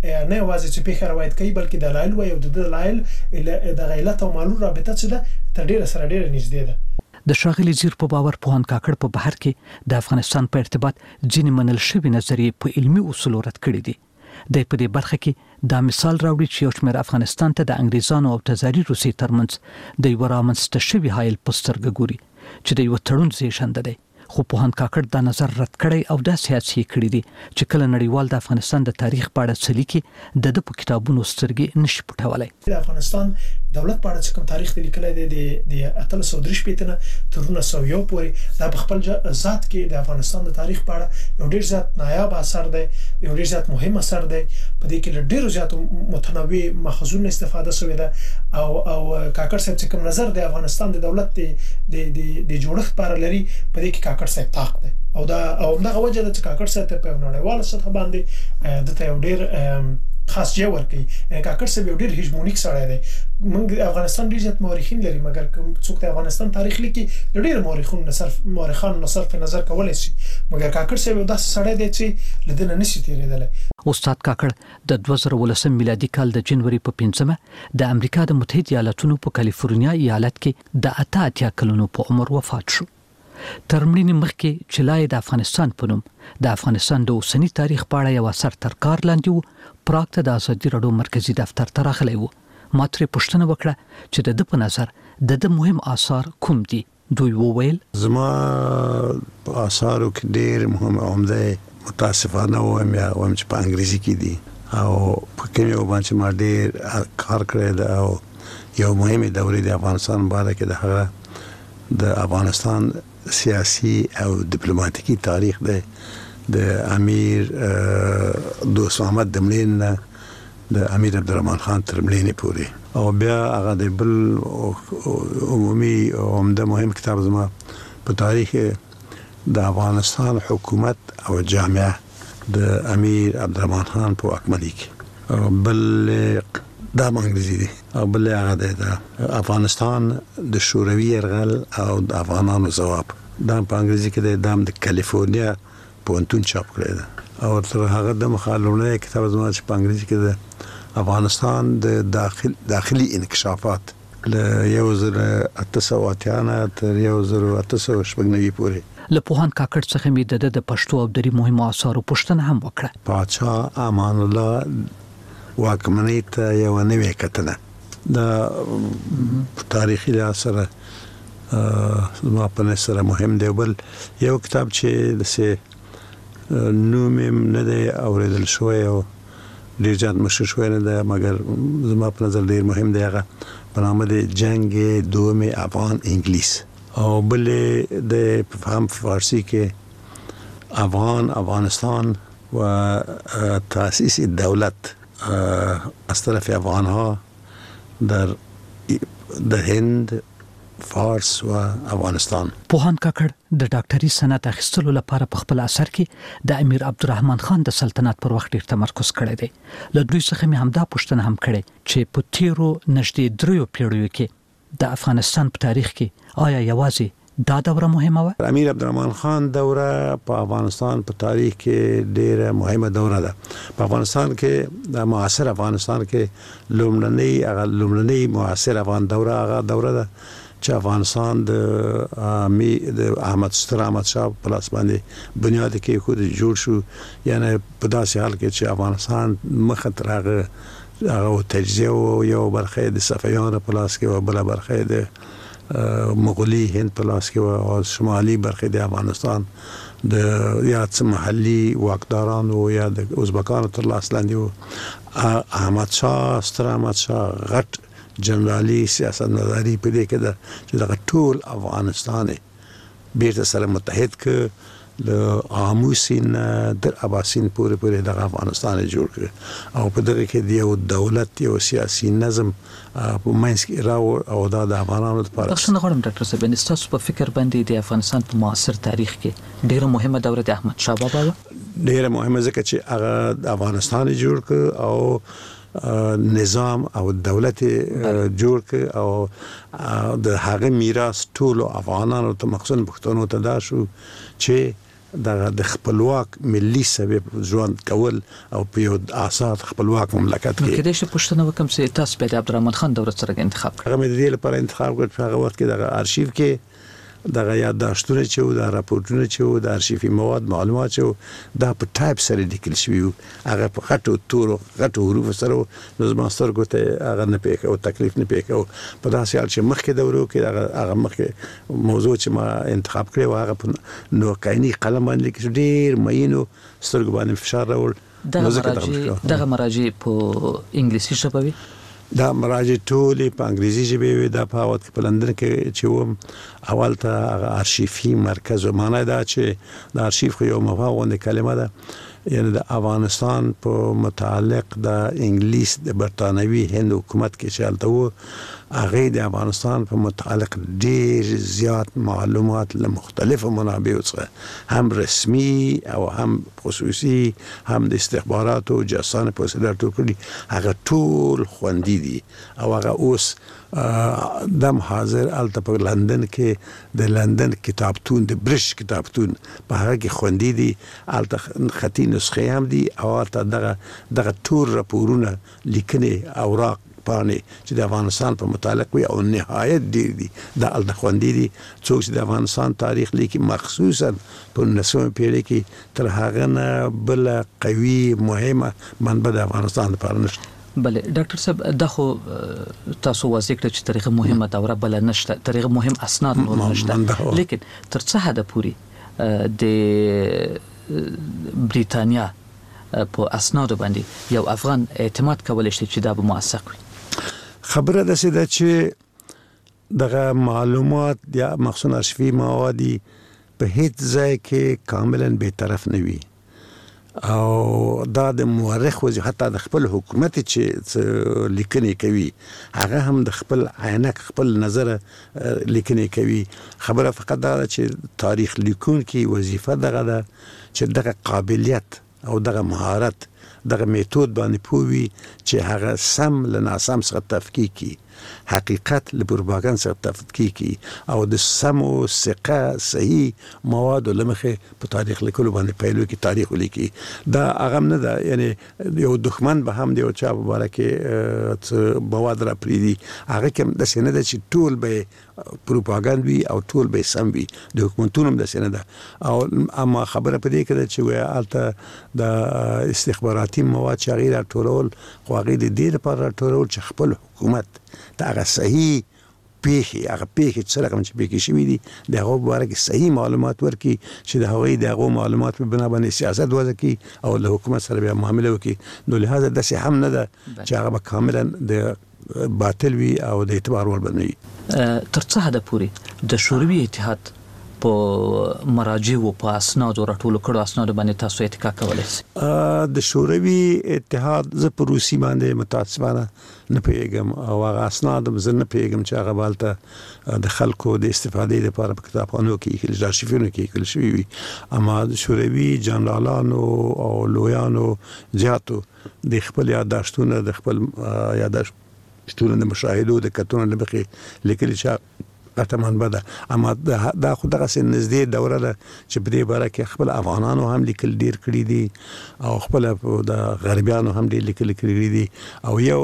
نه یوازې چې پیښه روایت کوي بلکې دلایل وایي او د دلایل د علت او معلول رابطه چې ده تر ډیره سره ډیره نږدې ده. د ښاغلي زیر په باور پوهان کاکړ په بهر کې د افغانستان په ارتباط ځینې منل شوي نظریې په علمي اصولو رد کړي دي. د په دې برخه کې دا مثال راوړي چې یو شمېر افغانستان ته د انګریزانو او تزاري روسي ترمنځ د یو رامنځته شوي حایل په سترګه ګوري چې د یو تړون زیږنده دی. خو پوهان کاکړ دا نظر رد کړی او دا سیاسي کړی دي چې کله نړیوال د افغانستان د تاریخ په اړه څه لیکي د په کتابونو سترګې نشي پټولای. د افغانستان دولت په اړه چې کوم تاریخ لیکلی دی د 1803 نه تر 1901 پورې دا په خپل ذات کې د افغانستان د تاریخ په اړه یو ډیر زیات نایاب اثر دی، یو ډیر زیات مهم اثر دی. په دې کې ډیر زیات متنوع ماخذونه استفاده شوې ده او کاکړ صاحب چې کوم نظر د افغانستان د دولت د جوړښت پر لري په دې کې کاکړ صاحب طاق دی او دغه وجه ده چې کاکړ صاحب په نړیواله سطح باندې د یو ډیر خاص ځای ورکړي. کاکړ صاحب یو ډیر هیجمونیک سړی دی. موږ افغانستان ډیر زیات مورخین لري مګر څوک د افغانستان تاریخ لیکي ډیر مورخان صرف نظر کولای شي مګر کاکړ صاحب یو داسې سړی دی چې لدنه نشي تیریدلی. استاد کاکړ د 2019 میلادي کال د جنوري په 5مه د امریکا د متحده ایالاتونو په کالیفورنیا ایالت کې د 88 کلونو په عمر وفات شو. ترمړینې مخکې چې لای د افغانستان په نوم د افغانستان د اوسنی تاریخ په اړه یو اثر تر کار لاندې وو. پراګ ته د ازادي راډیو مرکزی دفتر ته راغلی وو. ما ترې پوښتنه وکړه چې د په نظر د مهم آثار کوم دي. دوی وویل زما آثارو کې ډېر مهم عمده متاسفانه وایم چې په انګریزي کې دي او په کوم یو باندې ما ډېر کار کړی دی او یو مهمه دورې د افغانستان باندې کې د افغانستان سیاسي او ډیپلوماټیکي تاریخ دی د امیر دوست محمد دملین د امیر عبدالرحمن خان تر مړینې پورې او بیا هغه د بل عمومي عمده مهم کتاب زما په تاریخ د افغانستان حکومت او جامعه د امیر عبدالرحمن خان په واکمنۍ کې بل دا انګریزي دی او بل هغه د افغانستان د شوروي یرغل او د افغانانو ځواب دا په انګریزي کې د کالیفورنیا پونتون چاپ کړی دی او تر هغه د مخالونه کتاب زما چې په انګریزي کې د افغانستان د داخلي انکشافات له 1880 تر 1890 پورې. له پوهان کاکړ څخه مې د پښتو او دري مهمو آثارو پوښتنه هم وکړه. پاچا امان الله واکمنۍ ته یو نوې کتنه د تاریخي لاسره زما په نظر مهم دی. بل یو کتاب چې نوم نه دی اوریدل شوی او ډیر ځان مشهور شوی نه دی مګر زما په نظر ډیر مهم دی. هغه په نامه دی جنگ دوم افغان انګلیس او بل د فهم فارسی کې افغانستان و تاسیس دولت از طرف افغانها در هند فارس و افغانستان. پوهان کاکړ د ډاکټري سند اخیستلو لپاره په خپل اثر کې د امیر عبدالرحمن خان د سلطنت پر وخت ډیر تمرکز کړی دی. له دوی څخه مې همدا پوښتنه هم کړې چې په تیرو نږدې 3 پیړیو کې د افغانستان په تاریخ کې آیا یوازې دا دوره مهمه و؟ امیر عبدالرحمن خان دوره په افغانستان په تاریخ کې ډیره مهمه دوره ده. په افغانستان کې د معاصر افغانستان کې لومړنۍ معاصر افغان دوره هغه دوره ده چې افغانستان د احمد شاه په لاس باندې بنیاد کې خود جوړ شو. یعنی په داسې حال کې چې افغانستان مخه تر هغه تجزیه او یو برخه د صفویانو په لاس کې او بل برخه د مغولي هند په لاس کې او شمالي برخه د افغانستان د یا محلي واکدارانو یا د ازبکانو تر لاس لاندې و. احمد شاه غټ جنرالي سیاست مداري په دې کې ده چې دا ټول افغانستان بیرته سره متحد ک د آموسین در اباسین پورې د افغانستان جوړ کړ او په دغه کې د یو دولت یو سیاسي نظم په منځ کې راو او دا د افغانانو لپاره. تاسو نه غواړم ډاکټر صاحب تاسو په فکر باندې د افغانستان په معاصر تاریخ کې ډیره مهمه دوره د احمد شاه بابا ډیره مهمه ځکه چې هغه افغانستان جوړ کړ او نظام او دولت جوړ ک او د هغه میراث ټول افغانانو ته مخصوص پښتنو ته دا شو چې د خپلواک ملي سبب ژوند کول او په یو آزاد خپلواک مملکت کې کله چې پښتنه وکم چې تاسو په عبدالرحمن خان دوره سره انتخاب کړ. هغه د دې لپاره انتخاب کړ په هغه وخت کې د ارشیف کې د یادداشتونه چې د راپورټونه چې د ارشیفي مواد معلومات چې دا په ټایپ سره لیکل شوی هغه په خټو تورو غټو حروف سره د ماستر ګوته هغه نه پېښ او تکلیف نه پېښ او په داسې حال چې مخکې دورو کې هغه مخکې موضوع چې ما انتخاب کړی هغه په نو کایني قلم باندې کې ډیر مینو سترګ باندې فشار راوړ. دغه مراجع په انګلیسي ژبه وي. دا مراجع ټولې په انګریزي ژبه وي. دا په وخت کې په لندن کې چې وم اول ته ارشیفي مرکز معنی دا چې د ارشیف خو یو مفهوم کلمه ده یعنی د افغانستان په متعلق د انګلیس د برتانوي هند حکومت کې چلته وو هغه د افغانستان په متعلق ډیر زیات معلومات له مختلفو منابعو څخه هم رسمي او هم خصوصي هم د استخباراتو جاسوسانه په وسیله ټولې هغه ټول خوندي دي او هغه اوس دم حاضر الته په لندن کې د لندن کتابتون د برش کتابتون په هغه کې خوندي دي الته خطي نسخې هم دي او الته دغه ټول راپورونه لیکنې اوراق پانې چې د افغانستان په متعلق وي او نهایت ډیر دي دا الته خوندي دي. څوک چې د افغانستان تاریخ لیکي مخصوصا په 19 پیړۍ کې تر هغه نه بل قوي مهمه منبع د افغانستان لپاره نشته. بله ډاکټر صاحب دا خو تاسو واضح کړ چې تاریخ مهمه دوره بل نشته تاریخ مهم اسناد نور نشته لیکن تر څه حد پورې د بریتانیا په اسناد باندې یو افغان اعتماد کولای شي چې دا به موثق وي. خبره ده چې دغه معلومات یا مخصوص ارشیفي مواد په هیڅ ځای کې کاملا به طرف نه وي او دا د مورخ وځي حتی د خپل حکومت چې لیکنې کوي هغه هم د خپل عینک خپل نظر لیکنې کوي. خبره فقط دا چې تاریخ لیکونکي وظیفه دغه ده چې دغه قابلیت او دغه مهارت دغه میتود باندې پوي چې هغه سم له ناسم څخه تفکیک کی حقیقت له پروپاګاندا څخه تفکیک کی او د سمو ثقه صحیح مواد لمخه په تاریخ لیکلو باندې پیلو کې تاریخ لیکي. دا هغه نه ده یعنی یو دښمن به هم دی او چا مبارکه مواد را پریدي هغه کوم د سینه د چې ټول به پروپاګاندا وي او ټول به سم وي د حکومتونو د سینه ده او اما خبره پدې کې چې وای الته د استخباراتي مواد چې غیر ټولول خو غیر د دې لپاره ټولول چې خپل حکومت دا هغه صحیح پیښې چې کوم چې پیښې شوې دي د هغه باره کې صحیح معلومات ورکړي چې د هغه معلومات په بنا باندې سیاست وضع کړي او له حکومت سره بیا معامله وکړي. نو لهدا داسې هم نه ده چې هغه کاملا د باطل وي او د اعتبار وړ بنوي. تر څه حد پورې د شوروي اتحاد په مراجع او په اسناد او راټول کړو اسناد باندې تاسو اتکا کولای شئ؟ د شوروي اتحاد ز په روسي باندې متاسفانه نه پیګم او هغه اسناد زه نه پیګم چې هغه بالته د خلکو د استفادې لپاره په کتابخانو کې کې ارشیفونو کې کول شوی وي اما د شوروي جنرالانو او لویانو زیاتو د خپل یادداشتونه د خپل یادداشتونه د مشاهدو د کتونو لپاره لیکلي چې قطمان بده اما دا خو دغه سن نږدې دوره ده چې په دې باره کې خپل افغانانو هم لیکل ډیر کړی دي او خپل د غربیانو هم ډیر لیکل کړی دي او یو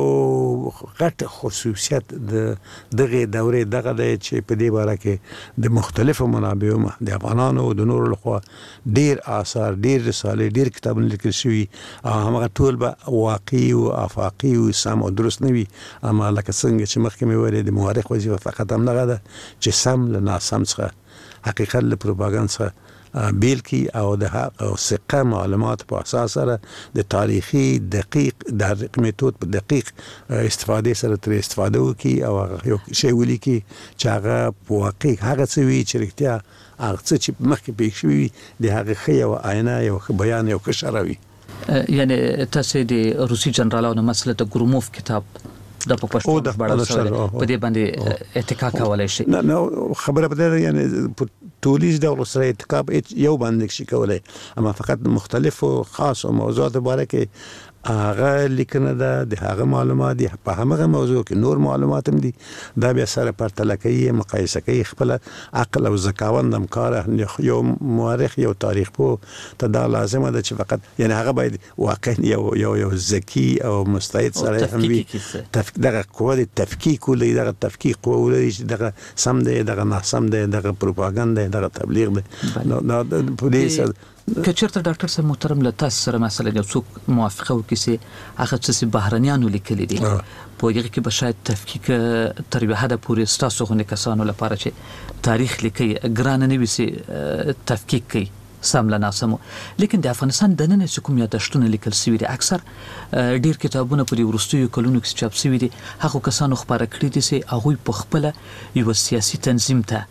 غټ خصوصیت دغه دوره دغه ده چې په دې باره کې د مختلفو منابعو د افغانانو او د نورو لخوا ډیر آثار ډیر رسالې ډیر کتابونه لیکل شوي او هغه ټول به واقعي او افاقي او سم او درست نه وي اما لکه څنګه چې مخکې مې ویل د مورخ وظیفه فقط هم نه ده چې سم له ناسم څخه حقیقت له پروپاګاندا څخه بیل کی او د ثقه معلومات په اساس سره د تاریخي دقیق د میتود په دقیق استفاده سره تر استفاده وکي او یو شی ولیکي چې هغه په واقع هغه څه وی چې رښتیا هغه څه چې مخکې پېښ شوی د هغه خي او آینه یو بیان یو کشروي. یعنی تاسو د روسي جنرالانو مسله د ګروموف کتاب د په پښتو ژباړل شوی په دې باندې اتکا کولای شي؟ نه خبره پدې یعنی ټولیز د سره اتکا یو باندې شي کولای اما فقط مختلفو خاص او موضوعات باره کې هغه لیکنه ده د هغه معلومات دي په هغه موضوع کې نور معلومات هم دي دا بیا سره پرتله کوي مقایسه کوي خپل عقل او ذکاوند هم کار یو مورخ یو تاریخ پوه ته دا لازمه ده چې فقط یعنی هغه باید واقعا یو ذکی او مستعد سره هم وي دغه قوه د تفکیک ولې دغه تفکیک قوه ولې دغه سم دی دغه ناسم دی دغه پروپاګاندا دغه تبلیغ دی نو پولیس کچرته ډاکټر صاحب محترم له تاسو سره مثلا یو څوک موافقه وکړي چې هغه څه بهرنیانو لیکلي دي په یغه کې به شاید تفکیک تر یو حد پورې ستاسو غو نه کسانو لپاره چې تاریخ لیکي ګران نه وي سي تفکیک کوي سم له ناسمو لیکن د افغانستان د نن حکومت یادښتونه لیکل سوي دي اکثر ډیر کتابونه په ورستیو کلونو کې چاپ سوي دي هغه کسانو خبره کړې دي چې هغه په خپل یو سیاسي تنظیم ته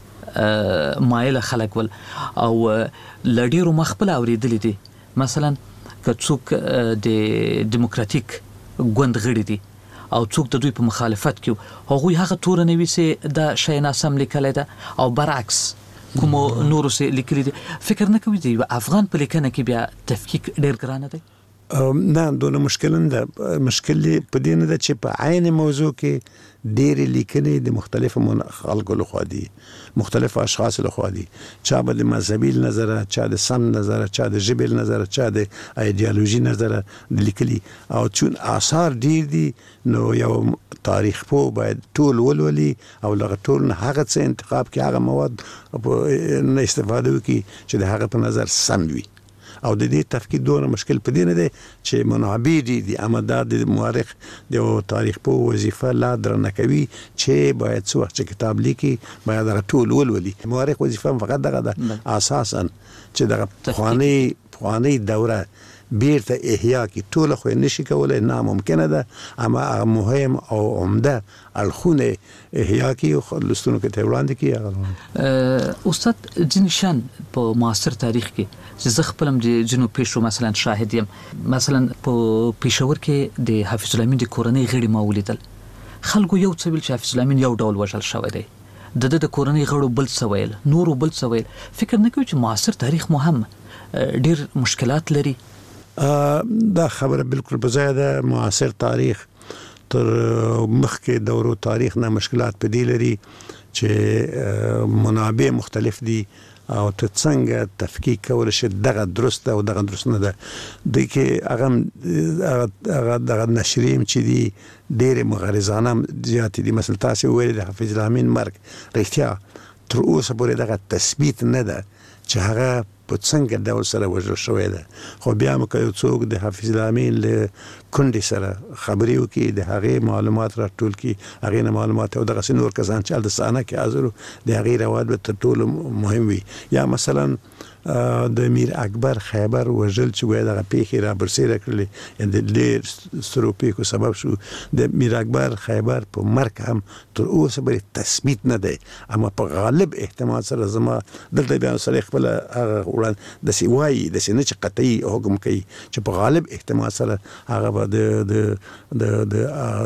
مایل خلک ول او لډیرو مخبل اوریدل دي مثلا که څوک د دیموکراتیک ګوند غړي دي او څوک د دوی په مخالفت کې هغه هغه تور نه وي چې د شای ناسم لیکل ده او برعکس کوم نورو سه لیکلي دي فکر نه کوي دی افغان په لیکنه کې بیا تفکیک ډیر ګرانه دی نه دونه مشکل نه مشکل په دې نه ده چې په عین موضوع کې ډېر لیکنې د مختلفو خلکو لخوا دي مختلف اشخاص لخوا دي چا به د مذهبي نظر چا د سم نظر چا د ژبې نظر چا د ایدئولوژي نظر لیکلي او چون آثار ډېر دي نو یو تاریخ په باید ټول ولولي او لغه ټول نه هغه څه انتخاب کې هغه مواد نه استفاده وکړي چې د هغه په نظر سم وي او د دې تفکیک دونه مشکل پدې نه دی چې منابع دي اما د مورخ د تاریخ په وظیفه لا درنه کوي چې باید څو وخت کتاب لیکي باید ټول ولولي مورخ وظیفه فقط دغه اساسا چې دغه خواني دوره بیرته احیا کی ټول خو نشي کولای ناممکنه ده اما مهم او عمده الخونه احیا کی لستونو کې ته وړاندې کی استاد جنشان په معاصر تاریخ کې چې زه خپلم د جنوب پیشو مثلا شاهد یم مثلا په پېښور کې د حافظ الامین د کورنۍ غړي ما ولیدل خلکو یو څه ویل چې حافظ الامین یو ډول وژل شوی دی د کورنۍ غړو بل څه ویل نورو بل څه ویل فکر نه کوي چې معاصر تاریخ مهم ډیر مشکلات لري دا خبره بالکل په ځای ده معاصر تاریخ تر مخکې دورو تاریخ نه مشکلات په دی لري چې منابع مختلف دي او ته څنګه تفکیک کول شي دغه درست او دغه درست نه ده د کې هغه نشریم چې دي ډېر مغرضانه زیات دي مثلا تاسو ویل د حافظ الامین مرګ رښتیا تر اوسه پورې دغه تثبیت نه ده چې هغه په څنګه ډول سره وژل شوی ده خو بیا مو کوي څوک د حافظ الامین له کندې سره خبري وکي د هغه معلومات راټول کی هغه معلومات او دغه نور کسان چې د سانه کې حاضر دي هغه روایت به ټول مهم وي یا مثلا د میر اکبر خیبر وژل چې وای دغه پیخي را برسېره کړل د ډېر سروپی کو سبب شو د میر اکبر خیبر په مرګ هم تر اوسه به تثبیت نه دی اما په غالب احتمال سره زما دلته بیان سره خپل هغه وړاند د سیوای د سینې چې قطعي حکم کوي چې په غالب احتمال سره هغه د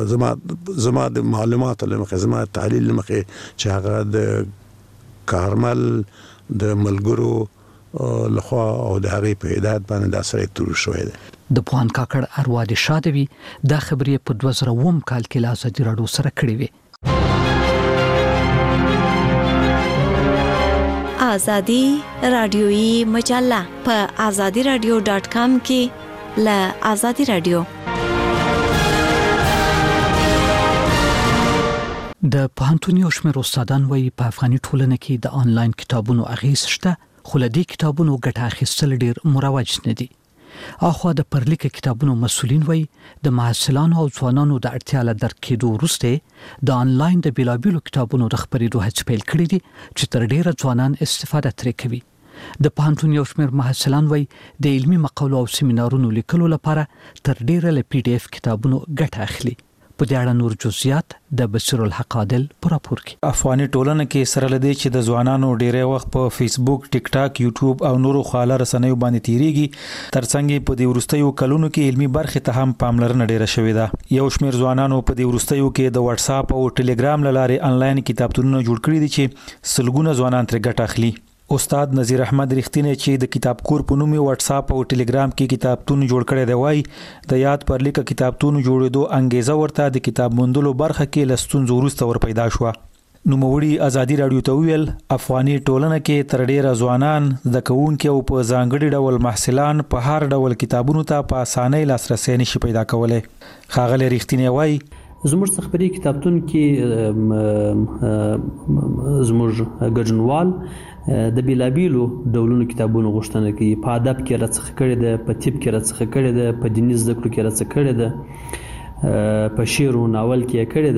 زما د معلومات لمخه زما تحلیل لمخه چې هغه د کارمل د ملګرو لخوا او د هغه په هدایت باندې د سره تور شوې ده د پوهان کاکړ اروا د شادوي د خبرې په 2009 کال کې لا ازادي راډیو سره کړې وي ازادي رادیوي مجله په azadiradio.com کې ل ازادي رادیو د پوهنتونیو شمېر استادان وایي په افغاني ټولنه کې د آنلاین کتابونو اغېز شته خو له دې کتابونو ګټه اخیستل ډېر مروج نه دي اخوا د پرلیک کتابونو مسؤلین وایي د محصلانو او ځوانانو د اړتیا له درک کېدو وروسته د آنلاین د بیلابیلو کتابونو د خپرېدو هڅې پیل کړې دي چې تر ډېره ځوانان استفاده ترې کوي د پوهنتون یو شمېر محصلان وایي د علمي مقالو او سیمینارونو لیکلو لپاره تر ډېره له PDF کتابونو ګټه اخلي په دې اړه نور جزئیات د بصیر الحق عادل پر راپور کې افغاني ټولنه کې سره لدی چې د ځوانانو ډیری وخت په فیسبوک ټیک ټاک یوټیوب او نورو خواله رسنیو باندې تیریږي ترڅنګ په دې ورستیو کلونو کې علمي برخه ته هم پاملرنه ډیره شوې ده یو شمېر ځوانانو په دې ورستیو کې د واتس اپ او ټلګرام لارې انلاین کتابتونونه جوړ کړي دي چې سلګونه ځوانان تر ګټه اخلي استاد نذیر احمد رښتینی چې د کتاب کور په نوم واتس اپ او ټلګرام کې کتابتون جوړ کړی دی وای د یاد پر لیک کتابتون جوړېدو انګیزه ورته د کتاب موندلو برخه کې لستون زورسته ور پیدا شو. نوموړي ازادي رادیو ته ویل افغاني ټولنه کې تر ډیره ځوانان د کوونکو او په ځانګړي ډول محصلان په هر ډول کتابونو ته په اسانۍ لاسرسي نشي پیدا کولای. خاغلی رښتینی وای زموږ څخه په دې کتابتون کې زموږ ګډونوال د بیلابیلو ډولونو کتابونو غوښتنه کوي. په ادب کې راڅخه کړی ده، په طب کې راڅخه کړی ده، په دیني زده کړو کې راڅخه کړی ده، په شعر او ناول کې کړی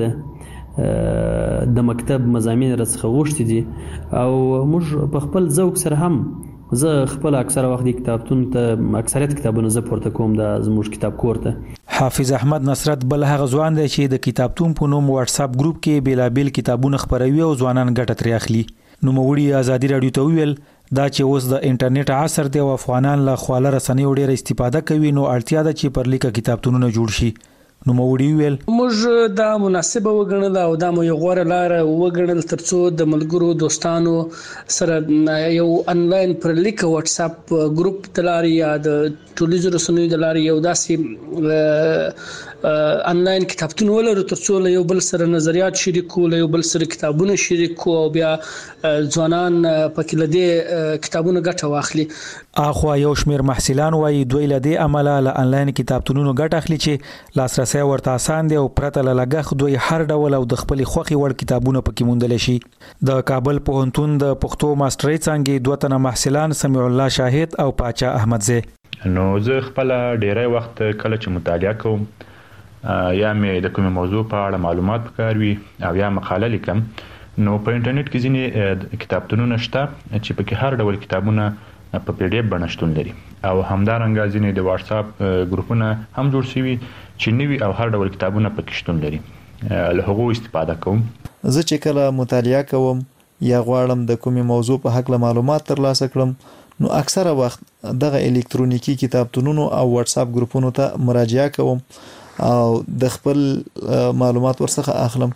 ده، د مکتب مضامین راڅخه غوښتي دي او موږ په خپل ذوق سره هم زه خپل اکثره وخت د کتابتون ته اکثریت کتابونه زه پورته کوم د زموږ کتاب کور ته. حافظ احمد نصرت بل هغه ځوان دی چې د کتابتون په نوم واتس اپ ګروپ کې بیلابیل کتابونه خپروي او ځوانان ګټه ترې اخلي. نوموړي ازادي رادیو ته ویل دا چې اوس د انټرنیټ عصر دی او افغانان له خواله رسنیو ډېره استفاده کوي نو اړتیا ده چې پر لیکه کتابتونونه جوړ شي. نوموړي ویل موږ دا مناسبه وګڼل او دا مو یو غوړه لار وګڼل ترڅو د ملګرو دوستانو سره یو انلاین پر لیک واتس اپ ګروپ د لارې یا د ټولنیزو رسنیو د لارې یو داسې انلاین کتابتون ولرو ترڅو له یو بل سره نظریات شریک کړو، له یو بل سره کتابونه شریک کړو او بیا ځوانان پکې له دې کتابونو ګټه واخلي. اخو یو شمیر محصلان وایي دوی له دې عمله له انلاین کتابتونونو ګټه اخلي چې لاسرسي ورته آسان دی او پرته له لګښت دوی هر ډول او د خپل خوخي وړ کتابونه پکې موندل شي. د کابل پوهنتون د پښتو ماسترۍ څنګه دوه تنه محصلان سمیع الله شاهد او پاچا احمدزی نو زه خپل ډیری وخت کله چې مطالعه کوم یا مې د کومې موضوع په اړه معلومات پکار وي او یا مقاله لیکم نو په انټرنیټ کې ځینې کتابتونونه شته چې پکې هر ډول کتابونه په پی ډی اف بڼه شتون لري او همدارنګه ځینې د واتس اپ ګروپونه هم جوړ شوي چې نوي او هر ډول کتابونه پکې شتون لري. له هغو استفاده کوم. زه چې کله مطالعه کوم یا غواړم د کومې موضوع په حق له معلومات ترلاسه کړم نو اکثره وخت دغه الکترونیکی کتابتونونو او واتس اپ ګروپونو ته مراجعه کوم او د خپل معلومات ورڅخه اخلم.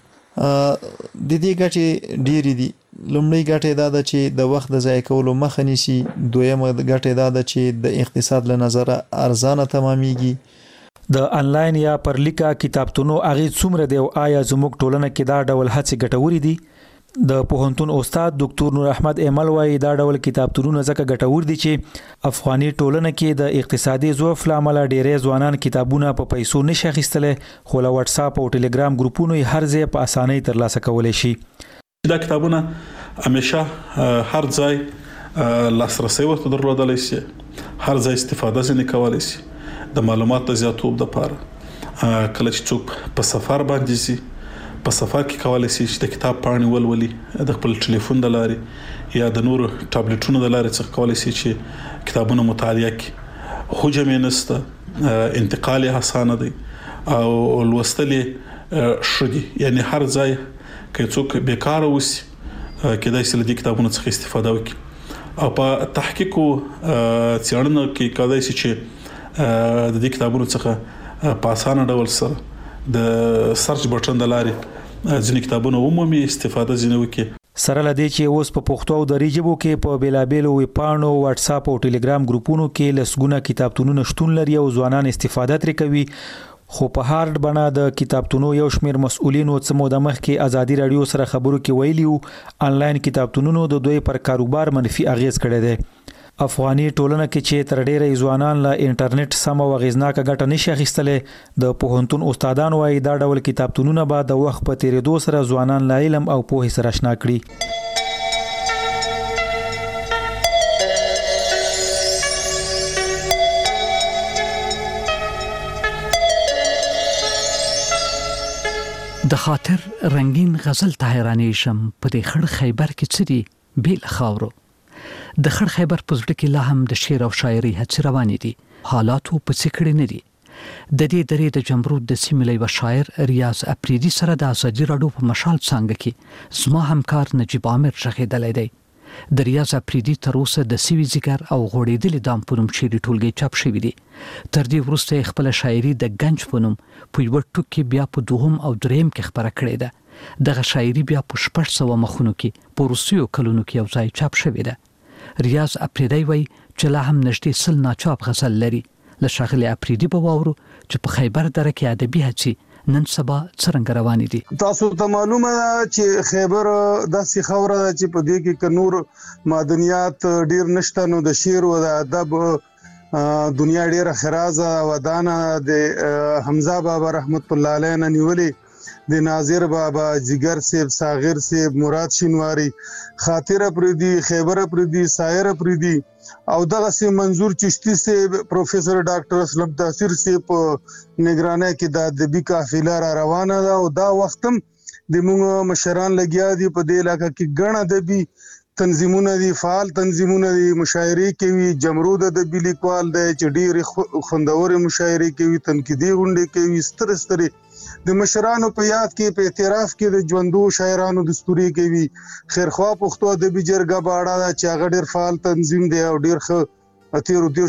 د دې ګټې ډېرې دي. لومړی ګټه دا ده چې د وخت د ضایع کولو مخه نیسي. دویمه ګټه دا ده چې د اقتصاد له نظره ارزانه تمامېږي. د انلاین یا پر لیکه کتابتونو اغیز څومره دی او آیا زموږ ټولنه کې دا ډول هڅې ګټورې دي؟ د پوهنتون استاد ډاکټر نور احمد ایمل وايي دا ډول کتابتونونه ځکه ګټور دي چې افغاني ټولنه کې د اقتصادي ضعف لامل ډېرې ځوانان کتابونه په پیسو نشي اخیستلای خو له واتس اپ او ټلګرام ګروپونو هر ځای په اسانۍ ترلاسه کولای شي. دا کتابونه همیشه هر ځای لاسرسي ورته درلودلی شي، هر ځای استفاده ځنې کولی شي د معلوماتو د زیاتوب لپاره. کله چې څوک په سفر باندې شي په سفر کې کولای شي چې د کتاب پاڼې ولولي د خپل ټلیفون د لارې یا د نورو ټابلیټونو د لارې څخه کولای شي چې کتابونه مطالعه کړي. حجم یې نشته، انتقال یې اسانه دی او لوستل یې ښه دي. یعنی هر ځای که څوک بیکاره وسی کېدای شي له دې کتابونو څخه استفاده وکړي او په تحقیق او څېړنه کې کېدای شي چې د دې کتابونو څخه په اسانه ډول سره د سرچ بټن د لارې ځینې کتابونه عمومي استفاده ځینې وکړي. سره لدې چې اوس په پښتو او دري ژبو کې په بیلابیلو ویبپاڼو واتس اپ او ټلګرام ګروپونو کې لسګونه کتابتونونه شتون لري او ځوانان استفاده ترې کوي خو په هارد بڼه د کتابتونو یو شمیر مسؤلینو څه موده مخکې ازادي رادیو سره خبرو کې ویلیو انلاین کتابتونونو د دوی پر کاروبار منفي اغیز کړی دی. افغاني ټولنه کې چې تر ډیره ځوانان له انټرنیټ سم او غیزناک ګټه نشي اخیستلې د پوهنتون استادان وايي دا ډول کتابتونونه به د وخت په تیریدو سره ځوانان له علم او پوهې سره آشنا کړي. د خاطر رنگین غزل ته حیرانې شم په دې خړ خیبر کې څه دي بیل خاورو. د خړ خیبر په ځړ کې لا هم د شعر او شاعري هڅې روانې دي. حالاتو په څه کړي نه دي. د دې درې د جمرود د سیمې له شاعر ریاض اپریدي سره د ازادي رادیو په مشال څنګه کې زما همکار نجیب عامر ژغېدلی دی. د ریاض اپریدي تر اوسه د سوي ذکر او غوړېدلې دام په نوم شعري ټولګې چاپ شوي دي. تر دې وروسته خپل شاعري د گنج په نوم په یو ټوک بیا په دوهم او دریم کې خبره کړې ده. دغه شاعري بیا په 600 مخونو کې په روسیو کلونو کې یو ځای چاپ شوې ده. ریاض افریدی وای چې لا هم نږدې 100 ناچاپ غزل لري. له ښاغلي افریدي په واورو چې په خیبر دره کې ادبي هڅې نن سبا څرنګه روانې دي. تاسو ته معلومه ده چې خیبر داسې خوره ده چې په دې کې ک نور معدنیات ډیر نشته، نو د شعر او د ادب دنیا ډیره خرازه ودانه د حمزه بابا رحمت الله علیه نه نیولې، د ناظر بابا، جگر سیب، ساغر سیب، مراد شینواری، خاطر افریدی، خیبر افریدی، سایر افریدی او دغه سي منظور چشتي سیب، پروفیسور ډاکټر اسلم تاثیر سیب نگرانه کې د ادبي قافله را روانه ده او دا وختم د موږ مشران لګیا دي په دې علاقه کې ګڼ ادبي تنظیمونه دي، فعال تنظیمونه دي، مشاعرې کوي. جمرود ادبي لیکوال دی چې ډېرې خوندورې مشاعرې کوي، تنقیدي غونډې کوي، سترې د مشرانو په یاد کې په اعتراف کې د ژوندو شاعرانو دستوري کوي. خیرخوا پښتو ادبي جرګه باړه ده چې هغه ډېر فعال تنظیم دی او ډېر ښه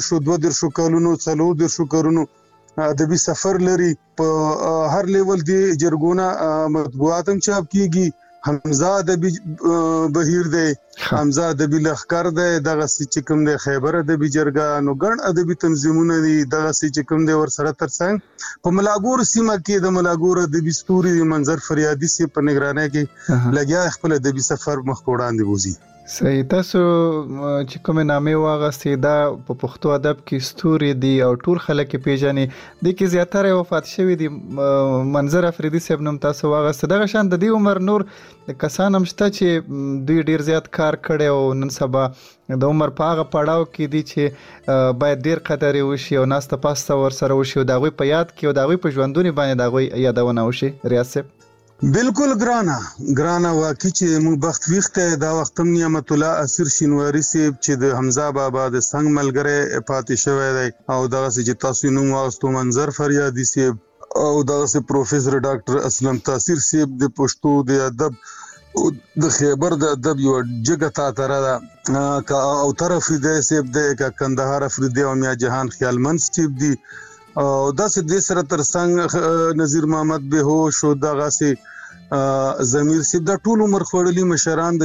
13 کلونو 40 کلونو ادبي سفر لري. په هر لیول دی جرګونه مطبوعات هم چاپ کیږي. حمزه ادبي بهیر دی، حمزه ادبي لخر دی، دغه چې کوم دی خیبر ادبي جرګه، نو ګڼ ادبي تنظیمونه دي. دغه چې کوم دی ور سره ترڅنګ په ملاګور سیمه کې د ملاګور ادبي ستوري منظر فریادي سي په نگرانۍ کې لګیا خپل ادبي سفر مخ وړاندې وځي. صحیح. تاسو چې کوم نامې واغستې دا په پښتو ادب کې ستوري دي او ټول خلک پیژني، د کې زیاتره وفات شوی دي. منظر افریدي صاحب نوم تاسو واغسته، دغه شان د دې عمر نور کسان هم شته چې دوی ډیر زیات کار کړي او نن سبا د عمر په هغه پړاو کې دي چې باید ډیر قدر وشي او ناسته پاسته ور سره وشي او دغه په یاد کې او دغه په ژوندونی باندې دغه یادونه وشي. ریاض صاحب بالکل ګرانه واقعي چې موږ بخت ویخته دا وخت نعمت الله اسیر شینواری صاحب چې د حمزه بابا د څنګه ملګری پاتې شوی دی او دغه چې تاسو نوم واستو منظر فریادي صاحب او دغه پروفیسور ډاکټر اسلم تاثیر صاحب د پښتو د ادب د خیبر د ادب یو جګه تاتره ده او طرف دې صاحب د کندهار افریدي او میا جهان خیالمند صاحب دي او داسې د سره ترڅنګ نذیر محمد بهوش او دغه سي ضمیر سي د ټول عمر خړلي مشران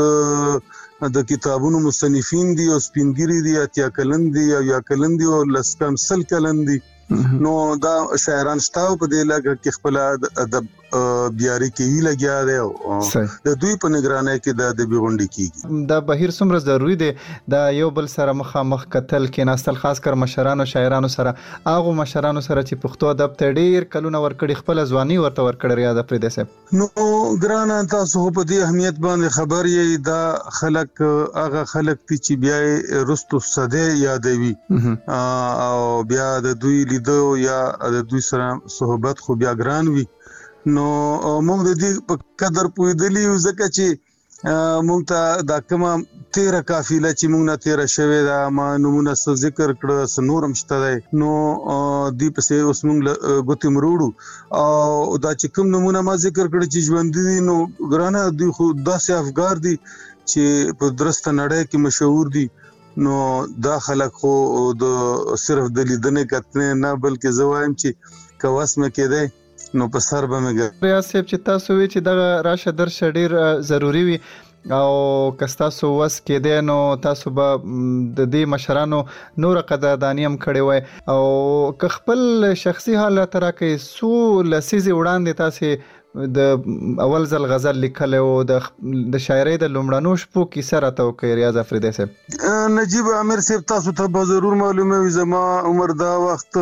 د کتابونو مصنفین دي او سپینګری دي، اتیا کلند دي او یا کلند دي او لسکم سل کلند دي. نو دا شاعران شتاو په دې لګه کې خپل ادب بیاري کوي لګیا دی او د دوی په نگرانۍ کې د ادبي غونډې کیږي. دا بهیر څومره ضروری دی دا یو بل سره مخامخ کتل کې ناستل، خاص کر مشرانو شاعرانو سره، هغه مشرانو سره چې پښتو ادب ته ډیر کلونه ورکړي، خپل ځواني ورته ورکړي. ریاض افریدي صاحب نو ګرانه تاسو په دې اهمیت باندې خبر یې، دا خلک هغه خلک چې بیا رستو صده یادوي او بیا د دوی لیدو یا د دوی سره صحبت خو بیا ګران وي. نو موږ د دې په قدر پوهېدلی یو ځکه چې موږ ته دا کومه 13 قافله چې موږ نه 13 شوې ده ما نمونه څه ذکر کړه نور هم شته دی. نو دی پسې اوس موږ ګوتې مروړو او دا چې کوم نمونه ما ذکر کړه چې ژوند دي نو ګرانه دوی خو داسې افګار دي چې په درسته نړۍ کې مشهور دي. نو دا خلک خو د صرف د لیدنې کتنې نه بلکې زه وایم چې کواس مې کېدی نو په سر به مې ریاض صاحب چې تاسو وی چې دغه راشه درشه ډیر ضروری وي او کستاسو وس کېدی نو تاسو به د دې مشرانو نور قدردانی هم کړی وای او که خپل شخصي حالت راکې سو لسیزې وړاندې تاسو د اول ځل غزل لیکل او د شاعرۍ د لومړنو شپو کیسه راته وکړئ. ریاض افریدي صاحب نجیب عامر صاحب تاسو ته به ضرور معلومه وي زما عمر دا وخت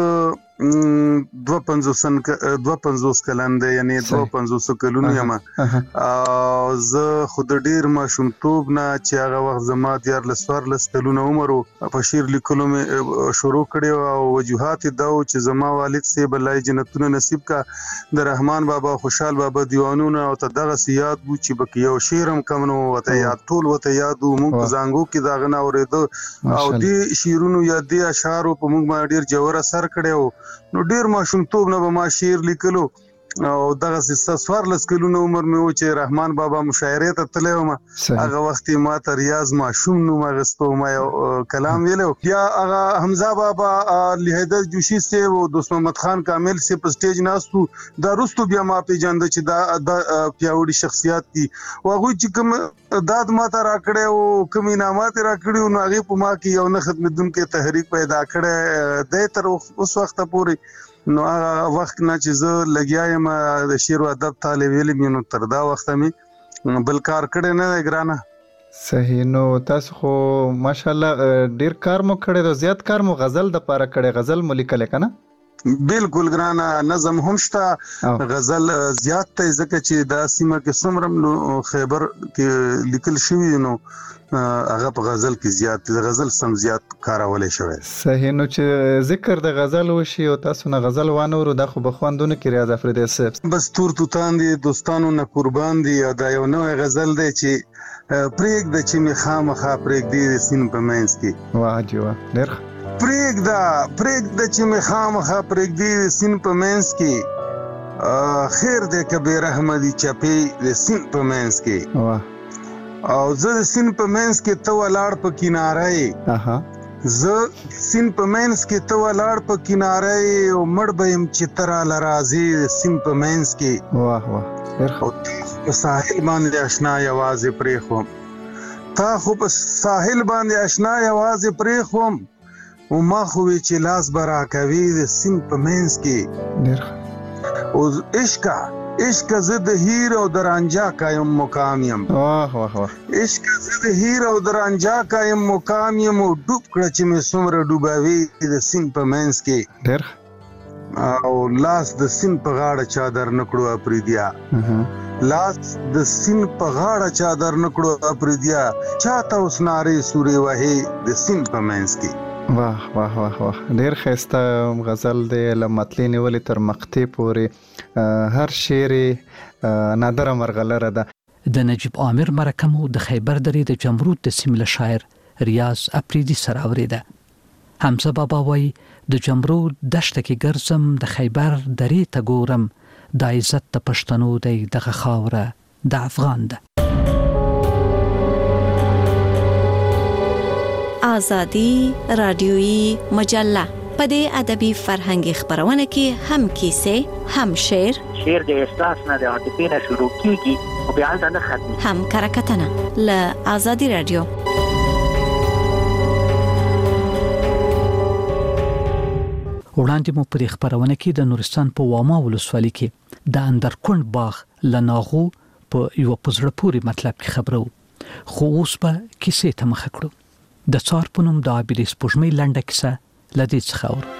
52 کلن دی، یعنی 52 کلونه یم او زه خود ډیر ماشومتوب نه چې هغه وخت زما 14 کلونه عمر په شعر لیکلو مې شروع کړی او وجوهات دا چې زما والد صاحب الله جنتونه نصیب کا د رحمان بابا خوشحال بابا دیوانونه او ته دغه یاد وو چې بک یو شعر هم کم نو وته یاد ټول وته یاد مونږ زنګو کې دا غنا اورېدو او دې شعرونو یا دې اشعار په مونږ باندې ډیر جوړ اثر کړو. نو ډیر ماشومتوب نه به ما شعر لیکلو او دغه سوار لس کلونو عمر مې و چې رحمان بابا مشاعره ته تللی وم. هغه وخت ما ته ریاض ماشوم نوم اخیستو، ما یو کلام ویلو. بیا هغه حمزه بابا، لیحیدر جوشي صاحب او دوست محمد خان کامل صاحب په سټیج ناستو. دا وروسته بیا ما پیژانده چې دا پیاوړي شخصیت دي او هغوی چې کوم داد ما ته راکړی او کوم انعامات راکړي نو هغې په ما کې یو نه ختمېدونکی تحریک پیدا کړی دی تر اوس وخته پورې. نو هغه وخت نه چې زه لګیا یم د شعر او ادب طالب علم یم، نو تر دا وخته مې بل کار کړی نه دی ګرانه. صحیح. نو تاسو خو ماشاءالله ډیر کار مو کړی دی، زیات کار مو غزل د پاره کړی، غزل مو لیکلی که نه؟ بالکل ګرانه، نظم هم شته، غزل زیات دی ځکه چې دا سیمه کې څومره نو خیبر کې لیکل شوي نو هغه په غزل کې زیات د غزل سم زیات کارولی شوی. صحیح. نو چې ذکر د غزل وشي او تاسو نه غزل وانورو دا خو به خوندونه کې ریاض افریدی صاحب بس تور توتان دي دوستانو نه قربان دي. دا یو نوې غزل دی چې پرېږده چې مې خامخا پرېږدي د سیند په منځ کې. واه جی واه، ډېر پرېږده چې مې خامخا پرېږدي د سیند په منځ کې، خیر دی که بې رحمه دي چپې د سیند په منځ کې. واه. او زه د سیند په منځ کې ته ولاړ په کناره یې، زه سیند په منځ کې ته ولاړ په کناره یې، او مړ به یم چې ته راله راځې د سیند په منځ کې. واه واه. او تا په ساحل باندې اشنا یوازې پرېښوم، تا خو په ساحل باندې اشنا یوازې پرېښوم، او ما خو وی چې لاس به راکوي د سیند په منځ کې. او عشق زه د هیر او د رانجا کایم مقام یم. واه واه واه. عشق زه د هیر او د رانجا کایم مقام یم، او ډوب کړه چې مې څومره ډوباوي د سیند په منځ کې. ډېر. او لاس د سیند په غاړه چادر نه کړو اپریدیا، لاس د سیند په غاړه چادر نه کړو اپریدیا، چاته اوس نارې سورې وهې د سیند په منځ کې. واه واه واه واه. ډیر ښایسته غزل دی، له مطلع نیولې تر مقطع پورې هر شعر نادره مرغلره ده. د نجیب عامر مرکه مو د خیبر درې د جمرود د سیمې له شاعر ریاض افریدي سره اورېده. حمزه بابا وایي د جمرود دشته کې ګرځم، د خیبر درې ته ګورم، د عزت د پښتنو دی دغه خاوره د افغان ده. آزادی رادیویی مجله په دې ادبي فرهنګي خبرونه کې هم کیسې، هم شعر د احساس نه د عاطفې نه شروع کیږي او بیا نه ختمي، هم کرکټنه له آزادی رادیو. وړاندې مو په خبرونه کې د نورستان په واما ولسوالۍ کې د اندرکوند باغ لناغو په یو پزړه پوري مطلب کې خبرو، خو اوس په کیسې ته مخ کړو. د څار په نوم د عابدې سپوږمۍ لنډه کیسه له دې څخه اورو.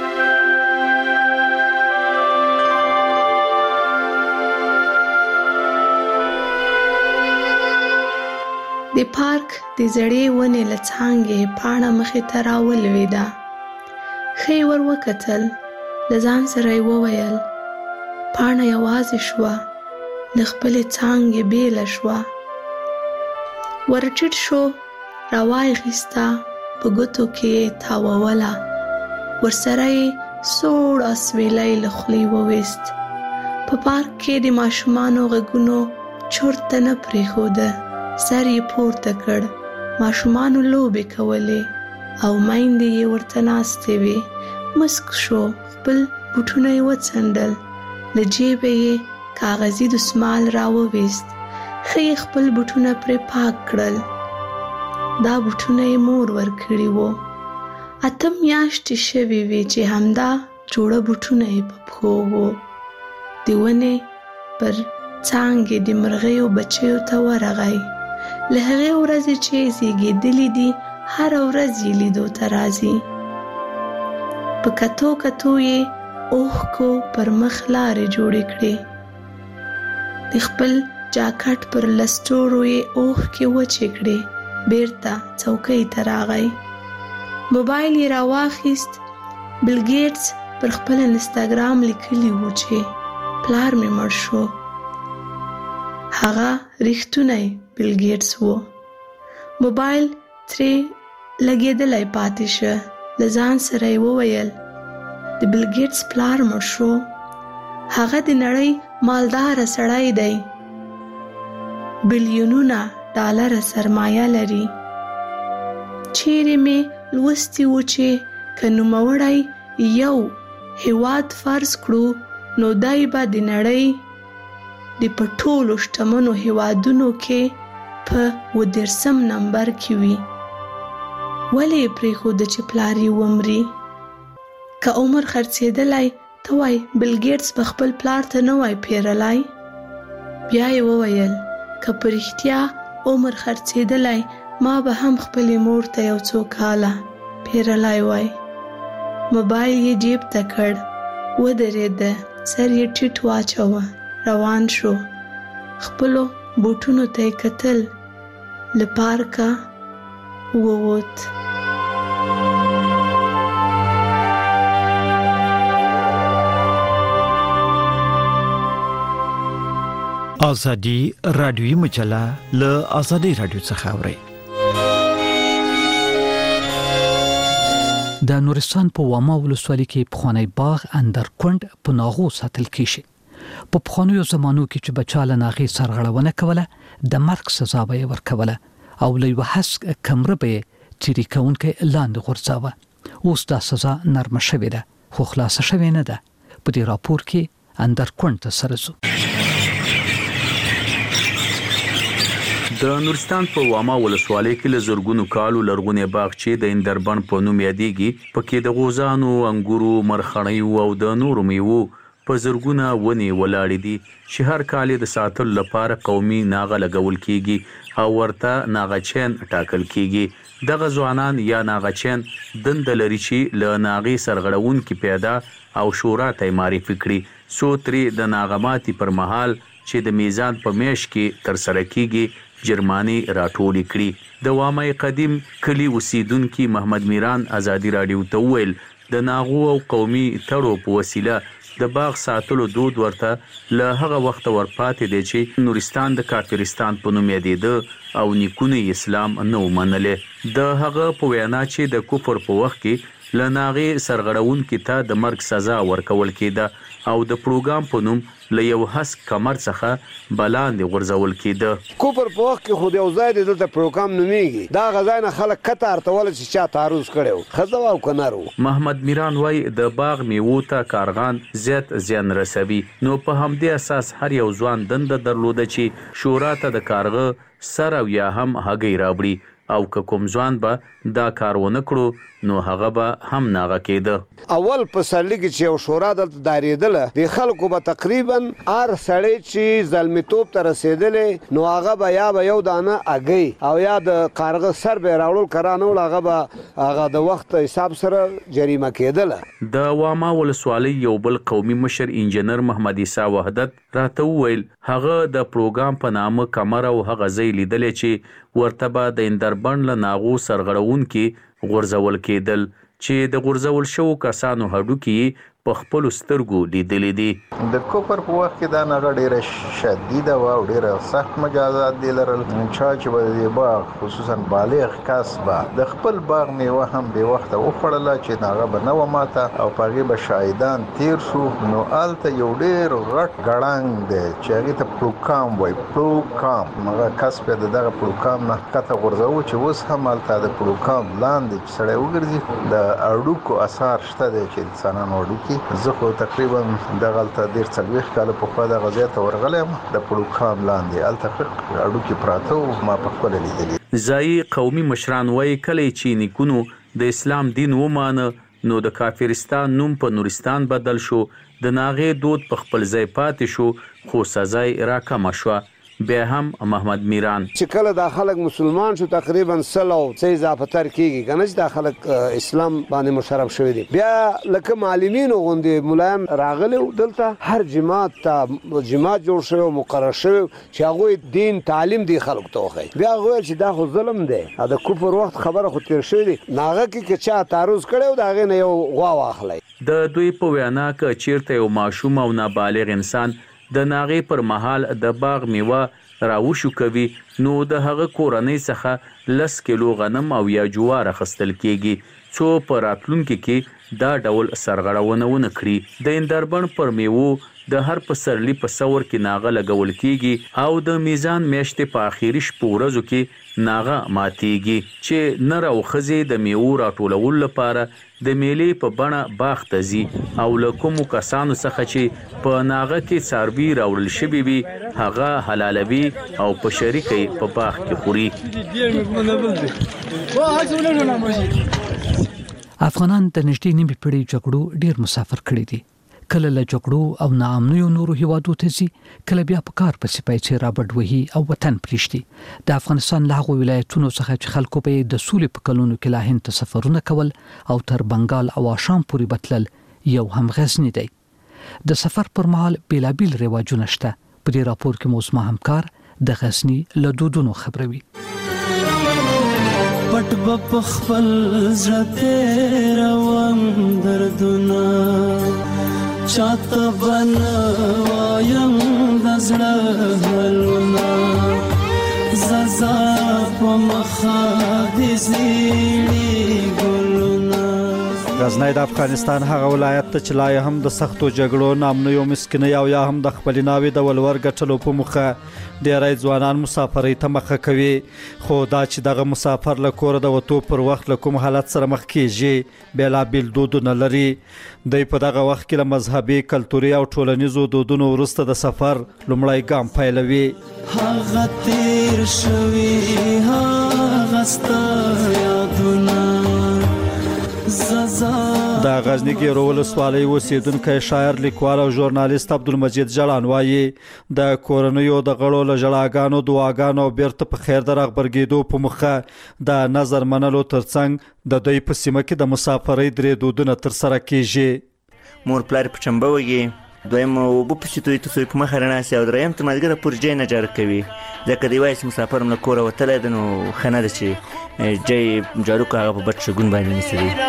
د پارک د زړې ونې له څانګې پاڼه مخې ته راولوېده. ښه یې ور وکتل، له ځان سره یې وویل پاڼه یوازې شوه، له خپلې څانګې بېله شوه. ور ټیټ شو، راوای غستا په ګوتو کې تاووله، ورسره یې سوړ اسویلی له خولې وویست. په پارک کې د ماشومانو غږونو چورته نه پرېښوده، سر یې پورته کړ. ماشومانو لوبې کولې او میندې یې ورته ناستې وې. مسک شو، خپل بوټونه یې وڅنډل، له جیبه یې کاغذي دسمال راوویست. ښه یې خپل بوټونه پرې پاک کړل. دا بوټونه یې مور ورکړي وو. 8 میاشتې شوې وې چې همدا جوړه بوټونه یې په پښو وو. د ونې پر څانګې د مرغیو بچیو ته ورغی. له هغې ورځې چې زیږېدلي دي هره ورځ یې لیدو ته راځي. په کتو کتو یې اوښکو پر مخ لارې جوړې کړې. د خپل جاکټ پر لستوړو یې اوښکې وچې کړې. بیرته څوکۍ ته راغی. موبایل یې راواخیست. بل ګیټس پر خپل انستاګرام لیکلی و چې پلار مې مړ شو. هغه ریښتونی بل ګیټس و. موبایل ترې لګېدلی پاتې شه. له ځان سره یې وویل د بل ګیټس پلار مړ شو. هغه د نړۍ مالدار سړی دی، بلیونونه ډالر سرمایه لري. چیرې مې لوستی و چې که نوموړی یو هیواد فرض کړو نو دای به د نړۍ د په ټولو شتمنو هیوادونو کې په 30 نمبر کې وي. ولې یې پرېښوده چې پلار یې ومري؟ که عمر خرڅېدلی ته وای بل ګیټس په خپل پلار ته نه وای پیرلی. بیا یې وویل که په رښتیا عمر خرڅېدلی ما به هم خپلې مور ته یو څو کاله پیرلی وای. موبایل یې جیب ته کړ، ودرېده، سر یې ټیټ واچوه، روان شو. خپلو بوټونو ته یې کتل، له پارکه ووت. ازادي رادیوي مجله له ازادي رادیو څخه اوري. د نورستان په واما ولسوالۍ کې پخوانی باغ اندرکوند په ناغو ساتل کیږي. په پخوانیو زمانو کې چې بچاله ناغي سرغړونه کوله د مرګ سزا به ورکوله او له یو حسک کمره به تیری کونکي لاندې غورځاوه. اوس دا سزا نرمه شوې ده خو خلاصه شوې نه ده. په دې راپور کې اندرکوند ته سره زو. د نورستان په واما ولسوالۍ کې له زرګونو کالو لرغونی باغ چې د اندربن په نوم یادېږي، پکې د غوزانو، انګورو، مرخڼیو او د نورو میوو په زرګونه ونې ولاړې دي چې هر کال د ساتلو لپاره قومي ناغه لګول کیږي او ورته ناغچین ټاکل کیږي. دغه ځوانان یا ناغچین دند لري چې له ناغي سرغړون کې پیدا او شورا ته معرفي کړي سو ترې د ناغماتي پر مهال چې د میزان په میش کې تر سره کیږي جرمانی راټولې کړي. د وامای قدیم کلی اوسیدونکو محمد میران ازادي رادیو ته ویل د ناغو او قومي تړو په وسیله د باغ ساتلو دود ورته له هغه وخت ورپاتې دی چې نورستان د کافرستان په نوم یادېده او نیکونه اسلام نه ومنله. د هغه په وینا چې د کفر په وخت کې لناغي سرغړونکو ته د مرګ سزا ورکول کېده او د پروګرام په نوم له یو حسک کمر څخه بلاندې غورځول کېده. کوپر په وخت کې خو یو ځای د پروګرام نومېږي، دا غځای نه خلک کته ارتول چې چا تعرض کړو خزه او کنارو. محمد میران وای د باغ میوو ته کارغان زیات زیان رسوي، نو په همدې اساس هر یو ځوان دند درلوده چې شورا ته د کارغه سر او یا هم هګۍ راوړي او که کوم ځوان به دا کار ونه کړو نو هغه به هم ناغه کېده. اول په سرلی کې چې یو شورا دلته دارېدله د خلکو به تقریبا هر سړی چې زلمیتوب ته رسېدلی نو هغه به یا به یو دانه هګۍ او یا د کارغه سر به یې راوړل کرانه وړ هغه د وخت حساب سره جریمه کېدله. د واما ولسوالۍ یو بل قومي مشر انجینر محمد عیسی وحدت راته وویل هغه د پروګرام په نامه کمر او هغه ځای لیدلی چې ورته به د اندربن له ناغو سرغړونکي غورځول کېدل چې د غورځول شوو کسانو هډوکي په خپل سترګو لیدلې دي. د کوپر په وخت کې دا نغه ډیره شدیده و او ډیره سخت مجازات دي لرل. چا چې به د باغ خصوصا بالغ کس به د خپل باغ میوه هم به وخت وخړله چې نغه به نو ماته او پاغي به شاهدان تیر شو نو آلته یو ډیر غټ غړنګ دی چې هغه ته پروګرام وای. پروګرام هغه کس په دغه پروګرام نه کته غورځو چې اوس هم آلته د پروګرام لاندې سړی وګرځي د اړوکو اثر شته دی چې انسانانو اړوکي. زه خو تقریبا دغلته ډیر څلويخ کال په خوا د غزا ته ورغلم د پروګرام لاندې الته اړو کې پراته ما په خپل لیدلې. ځای قومي مشران وایي کله چې نیکونو د اسلام دین ومانه نو د کافرستان نوم په نورستان بدل شو، د ناغې دود په خپل ځای پاتې شو خو سزا راکم شو. بیا هم محمد میران چې کله د خلک مسلمان شو تقریبا سلو څه اضافه تر کیږي کنه چې د خلک اسلام باندې مشرف شوی دی. بیا لکه معلمین غوندي مولایان راغلي دلته هر جماعت جوړ شوی مقرر شوی چې هغه دین تعلیم دی خلکو ته وخی. بیا غوښ چې دا خو ظلم دی دا کفر وخت خبره خو تیر شوی دی ناغه کې چا تعرض کړو دا غي نه یو غوا واخلای. د دوی په وینا ک چیرته یو ماشوم او نابالغ انسان د ناغې پر مهال د باغ میوه راوشو کوي نو د هغه کورنۍ څخه 10 کیلو غنم او یا جوار اخستل کیږي څو په راتلونکي کې دا ډول سرغړونه ونه کړي. د اندربن پر میوو د هر پسرلی په ثور کې ناغه لګول کیږي او د میزان میاشتې په اخیری شپو ورځو کې ناغه ماتيږي چې نر او خزې د میوو راټولول لپاره د میلې په بڼه باغ ته ځي او له کومو کسانو څخه چې په ناغه کې څاروي راوړل شوي وي هغه حلالوي او په شریکه په باغ کې خوري. افغانان د نږدې نیمې پیړۍ جګړو ډیر مسافر کړي دي. کله له جګړو او ناامنیو نورو هیوادو ته ځي، کله بیا په کار پسې پیسې رابرډ وهي او وطن پریږدي. د افغانستان له هغو ولایتونو څخه چې خلکو به د سولې په کلونو کې لا هند ته سفرونه کول او تر بنګال او آشام پورې بتلل یو هم غزنی دی. د سفر پر مهال بیلابیل رواجونه شته. په دې راپور کې مو زما همکار د غزنی له دودونو خبروي. پټ په خپل زړه روان دردونه چاته بنوایم د زړه حلونه ززا په مخه د زیړي ګلونه. غزنی د افغانستان هغه ولایت ته چې لا هم د سختو جګړو نامنیو مسکینۍ او یا هم د خپل ناوې د ولور ګټلو په مخه ډیری ځوانان مسافرۍ ته مخه کوي. خو دا چې دغه مسافر له کوره د وتو پر وخت له کوم حالت سره مخ کیږي بیلابیل دودونه لري. دوی په دغه وخت کې له مذهبي، کلتوري او ټولنیزو دودونو وروسته د سفر لومړی ګام پیلوي. هغه تیر شوي هغه ستا یادونه د غزنی ګیرو ولسوالۍ اوسیدونکی شاعر، لیکوال او ژورنالیست عبدالمجید جلان وایي د کورنیو د غړو له ژړاګانو، دعاګانو او بیرته په خیر د راغبرګېدو په مخه د نظر منلو ترڅنګ د دوی په سیمه کې د مسافرۍ درې دودونه ترسره کیږي. مور پلار په چمبه وږي، دویم اوبه پسې توی تصوی په مخه رڼاسي او دریم تر مازدیګره پورې جای نه جارو کوي. ځکه دی وایي چې مسافر هم له کوره وتلی دی نو ښه نه ده چې جای جارو که هغه په بد شګون باندې نیسي دی.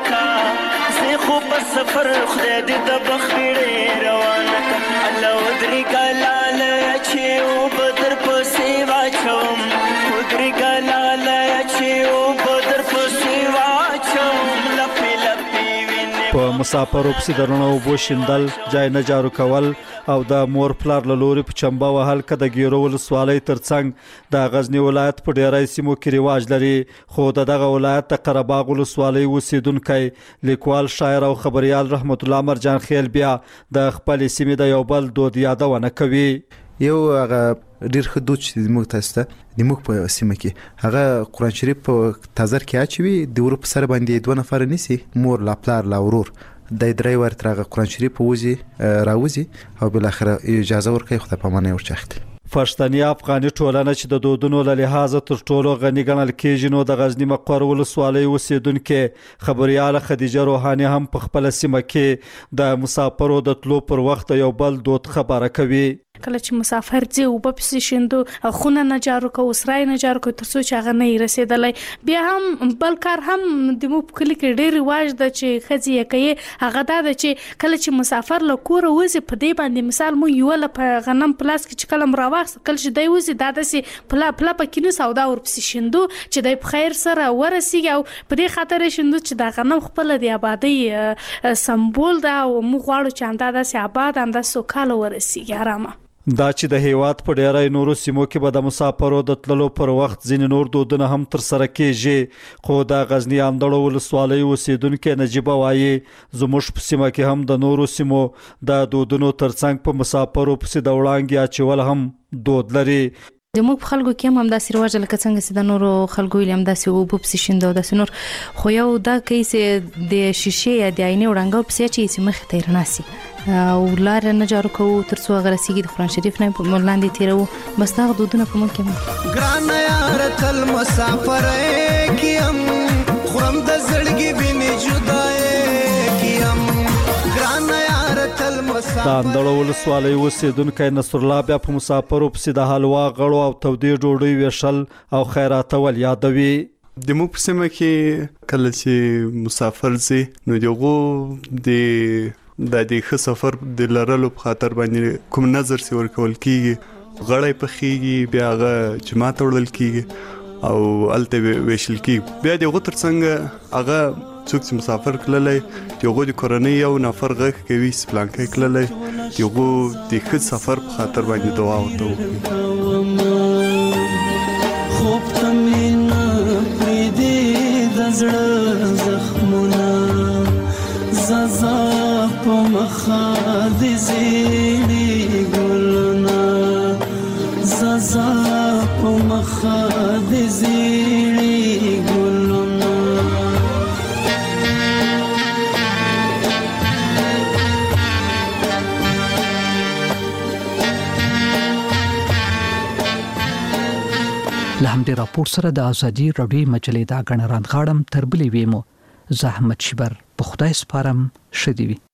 سفر خدای دې د بخیړې روانه کړه الله ودرې ګلاله چې او بدر پسې واچوم ودرې ګلاله چې او بدر پسې واچوم لپې لپې وینې په مسافرو پسې د رڼو اوبو شیندل، جای نه جارو کول او د مور پلار له لوري په چمبه وهل که د ګیرو ولسوالۍ ترڅنګ د غزنی ولایت په ډیری سیمو کې رواج لري. خو د دغه ولایت د قرهباغ ولسوالۍ اوسیدونکی لیکوال، شاعر او خبریال رحمت الله مرجان خیل بیا د خپلې سیمې د یو بل دود یادونه کوي. یو هغه ډیر ښه دود چې موږ تاسو ته د موږ په سیمه کې هغه قرآن شریف په تازر کې اچوي، د ورو په سر باندې دوه نفر نیسي، مور لا پلار لا ورور، د درې ور ترغه قرآن شریف وځي راوځي او بل اخر اجازه ورکړي خدای په معنی ورچخت. پښتني افغاني ټولنه چې د دودونو له لحاظه تر ټولو غني ګڼل کېږي نو د غزنی مقر ولسوالۍ اوسیدونکو خبرياله خدیجه روحاني هم په خپل سیمه کې د مسافرو د تلو پر وخت یو بل دود خبره کوي. کله چې مسافر ځي او په پسې شندو خونه نه جارو کو، وسرای نه جارو کو، ترڅو چې هغه نه رسیدلای. بیا هم بل کار هم د مو په کلی کې ډېر رواج ده چې خځې یې کوي، هغه دا ده چې کله چې مسافر له کوره وځي په دې باندې مثال مو یو له غنم پلاس کې چې کله مراوخ کله چې دی وځي دا داسې پلا پکې نه سودا ورپسې شندو چې دی په خیر سره ورسیږي او په دې خاطر شندو چې دا غنم خپل د آبادی سمبول ده او موږ غواړو چې همدا داسې آباد همدا سوکاله ورسیږي آرامه. دا چې د هیواد په ډیری نورو سیمو کې به د مسافرو د تللو پر وخت ځینې نور دودونه هم ترسره کیږي. خو د غزنی اندړو ولسوالۍ اوسیدونکو نجیبه وایي زموږ په سیمه کې هم د نورو سیمو د دودونو ترڅنګ په مسافرو پسې د وړانګې اچول هم دود لري. د موږ خلکو کې هم داسې رواج لکه څنګه چې د نورو خلکو یې هم داسې اوبه پسې شیندو داسې نور، خو یو دا کوي چې د شیشې یا د آینې وړانګو پسې چې مخې ته یې رڼاسي او لار نه جارو کوو ترڅو هغه رسیږي د قرآن شریف نه لاندې تیرو. بس دغه دودونه په موږ کې هم ګرانه یاره تل مسافرۍ کیم خورم د زړګي وینې جدایۍ کیم ګرانه یاره تل د اندړو ولسوالۍ اوسیدونکی نصر الله بیا په مسافرو پسې د حلوا، غړو او تودې ډوډۍ ویشل او خیراتول یادوي. د موږ په سیمه کې کله چې مسافر ځي نو دغه د دې ښه سفر د لرلو په خاطر باندې کوم نظر سي ورکول کیږي، غړی پخېږي، بیا هغه جماعت وړل کیږي او الته ویشل کی بیا دغه ترڅنګ هغه څوک چې مسافر کړلای دغه د کورنۍ یو نفر غږ کوي سپلانکې کړلای دغه د خد سفر په خاطر باندې دعا وته خوب تمنا پریدي د زړه زخمونه زازا په مخه د زیړي ګلونه زازا په مخه د زیړي ګلونه له همدې راپور سره د ازادي رادیو مجلې دا غنران غاړم تر بلې ویمو زحمت شبر په خدای سپارم شدي وي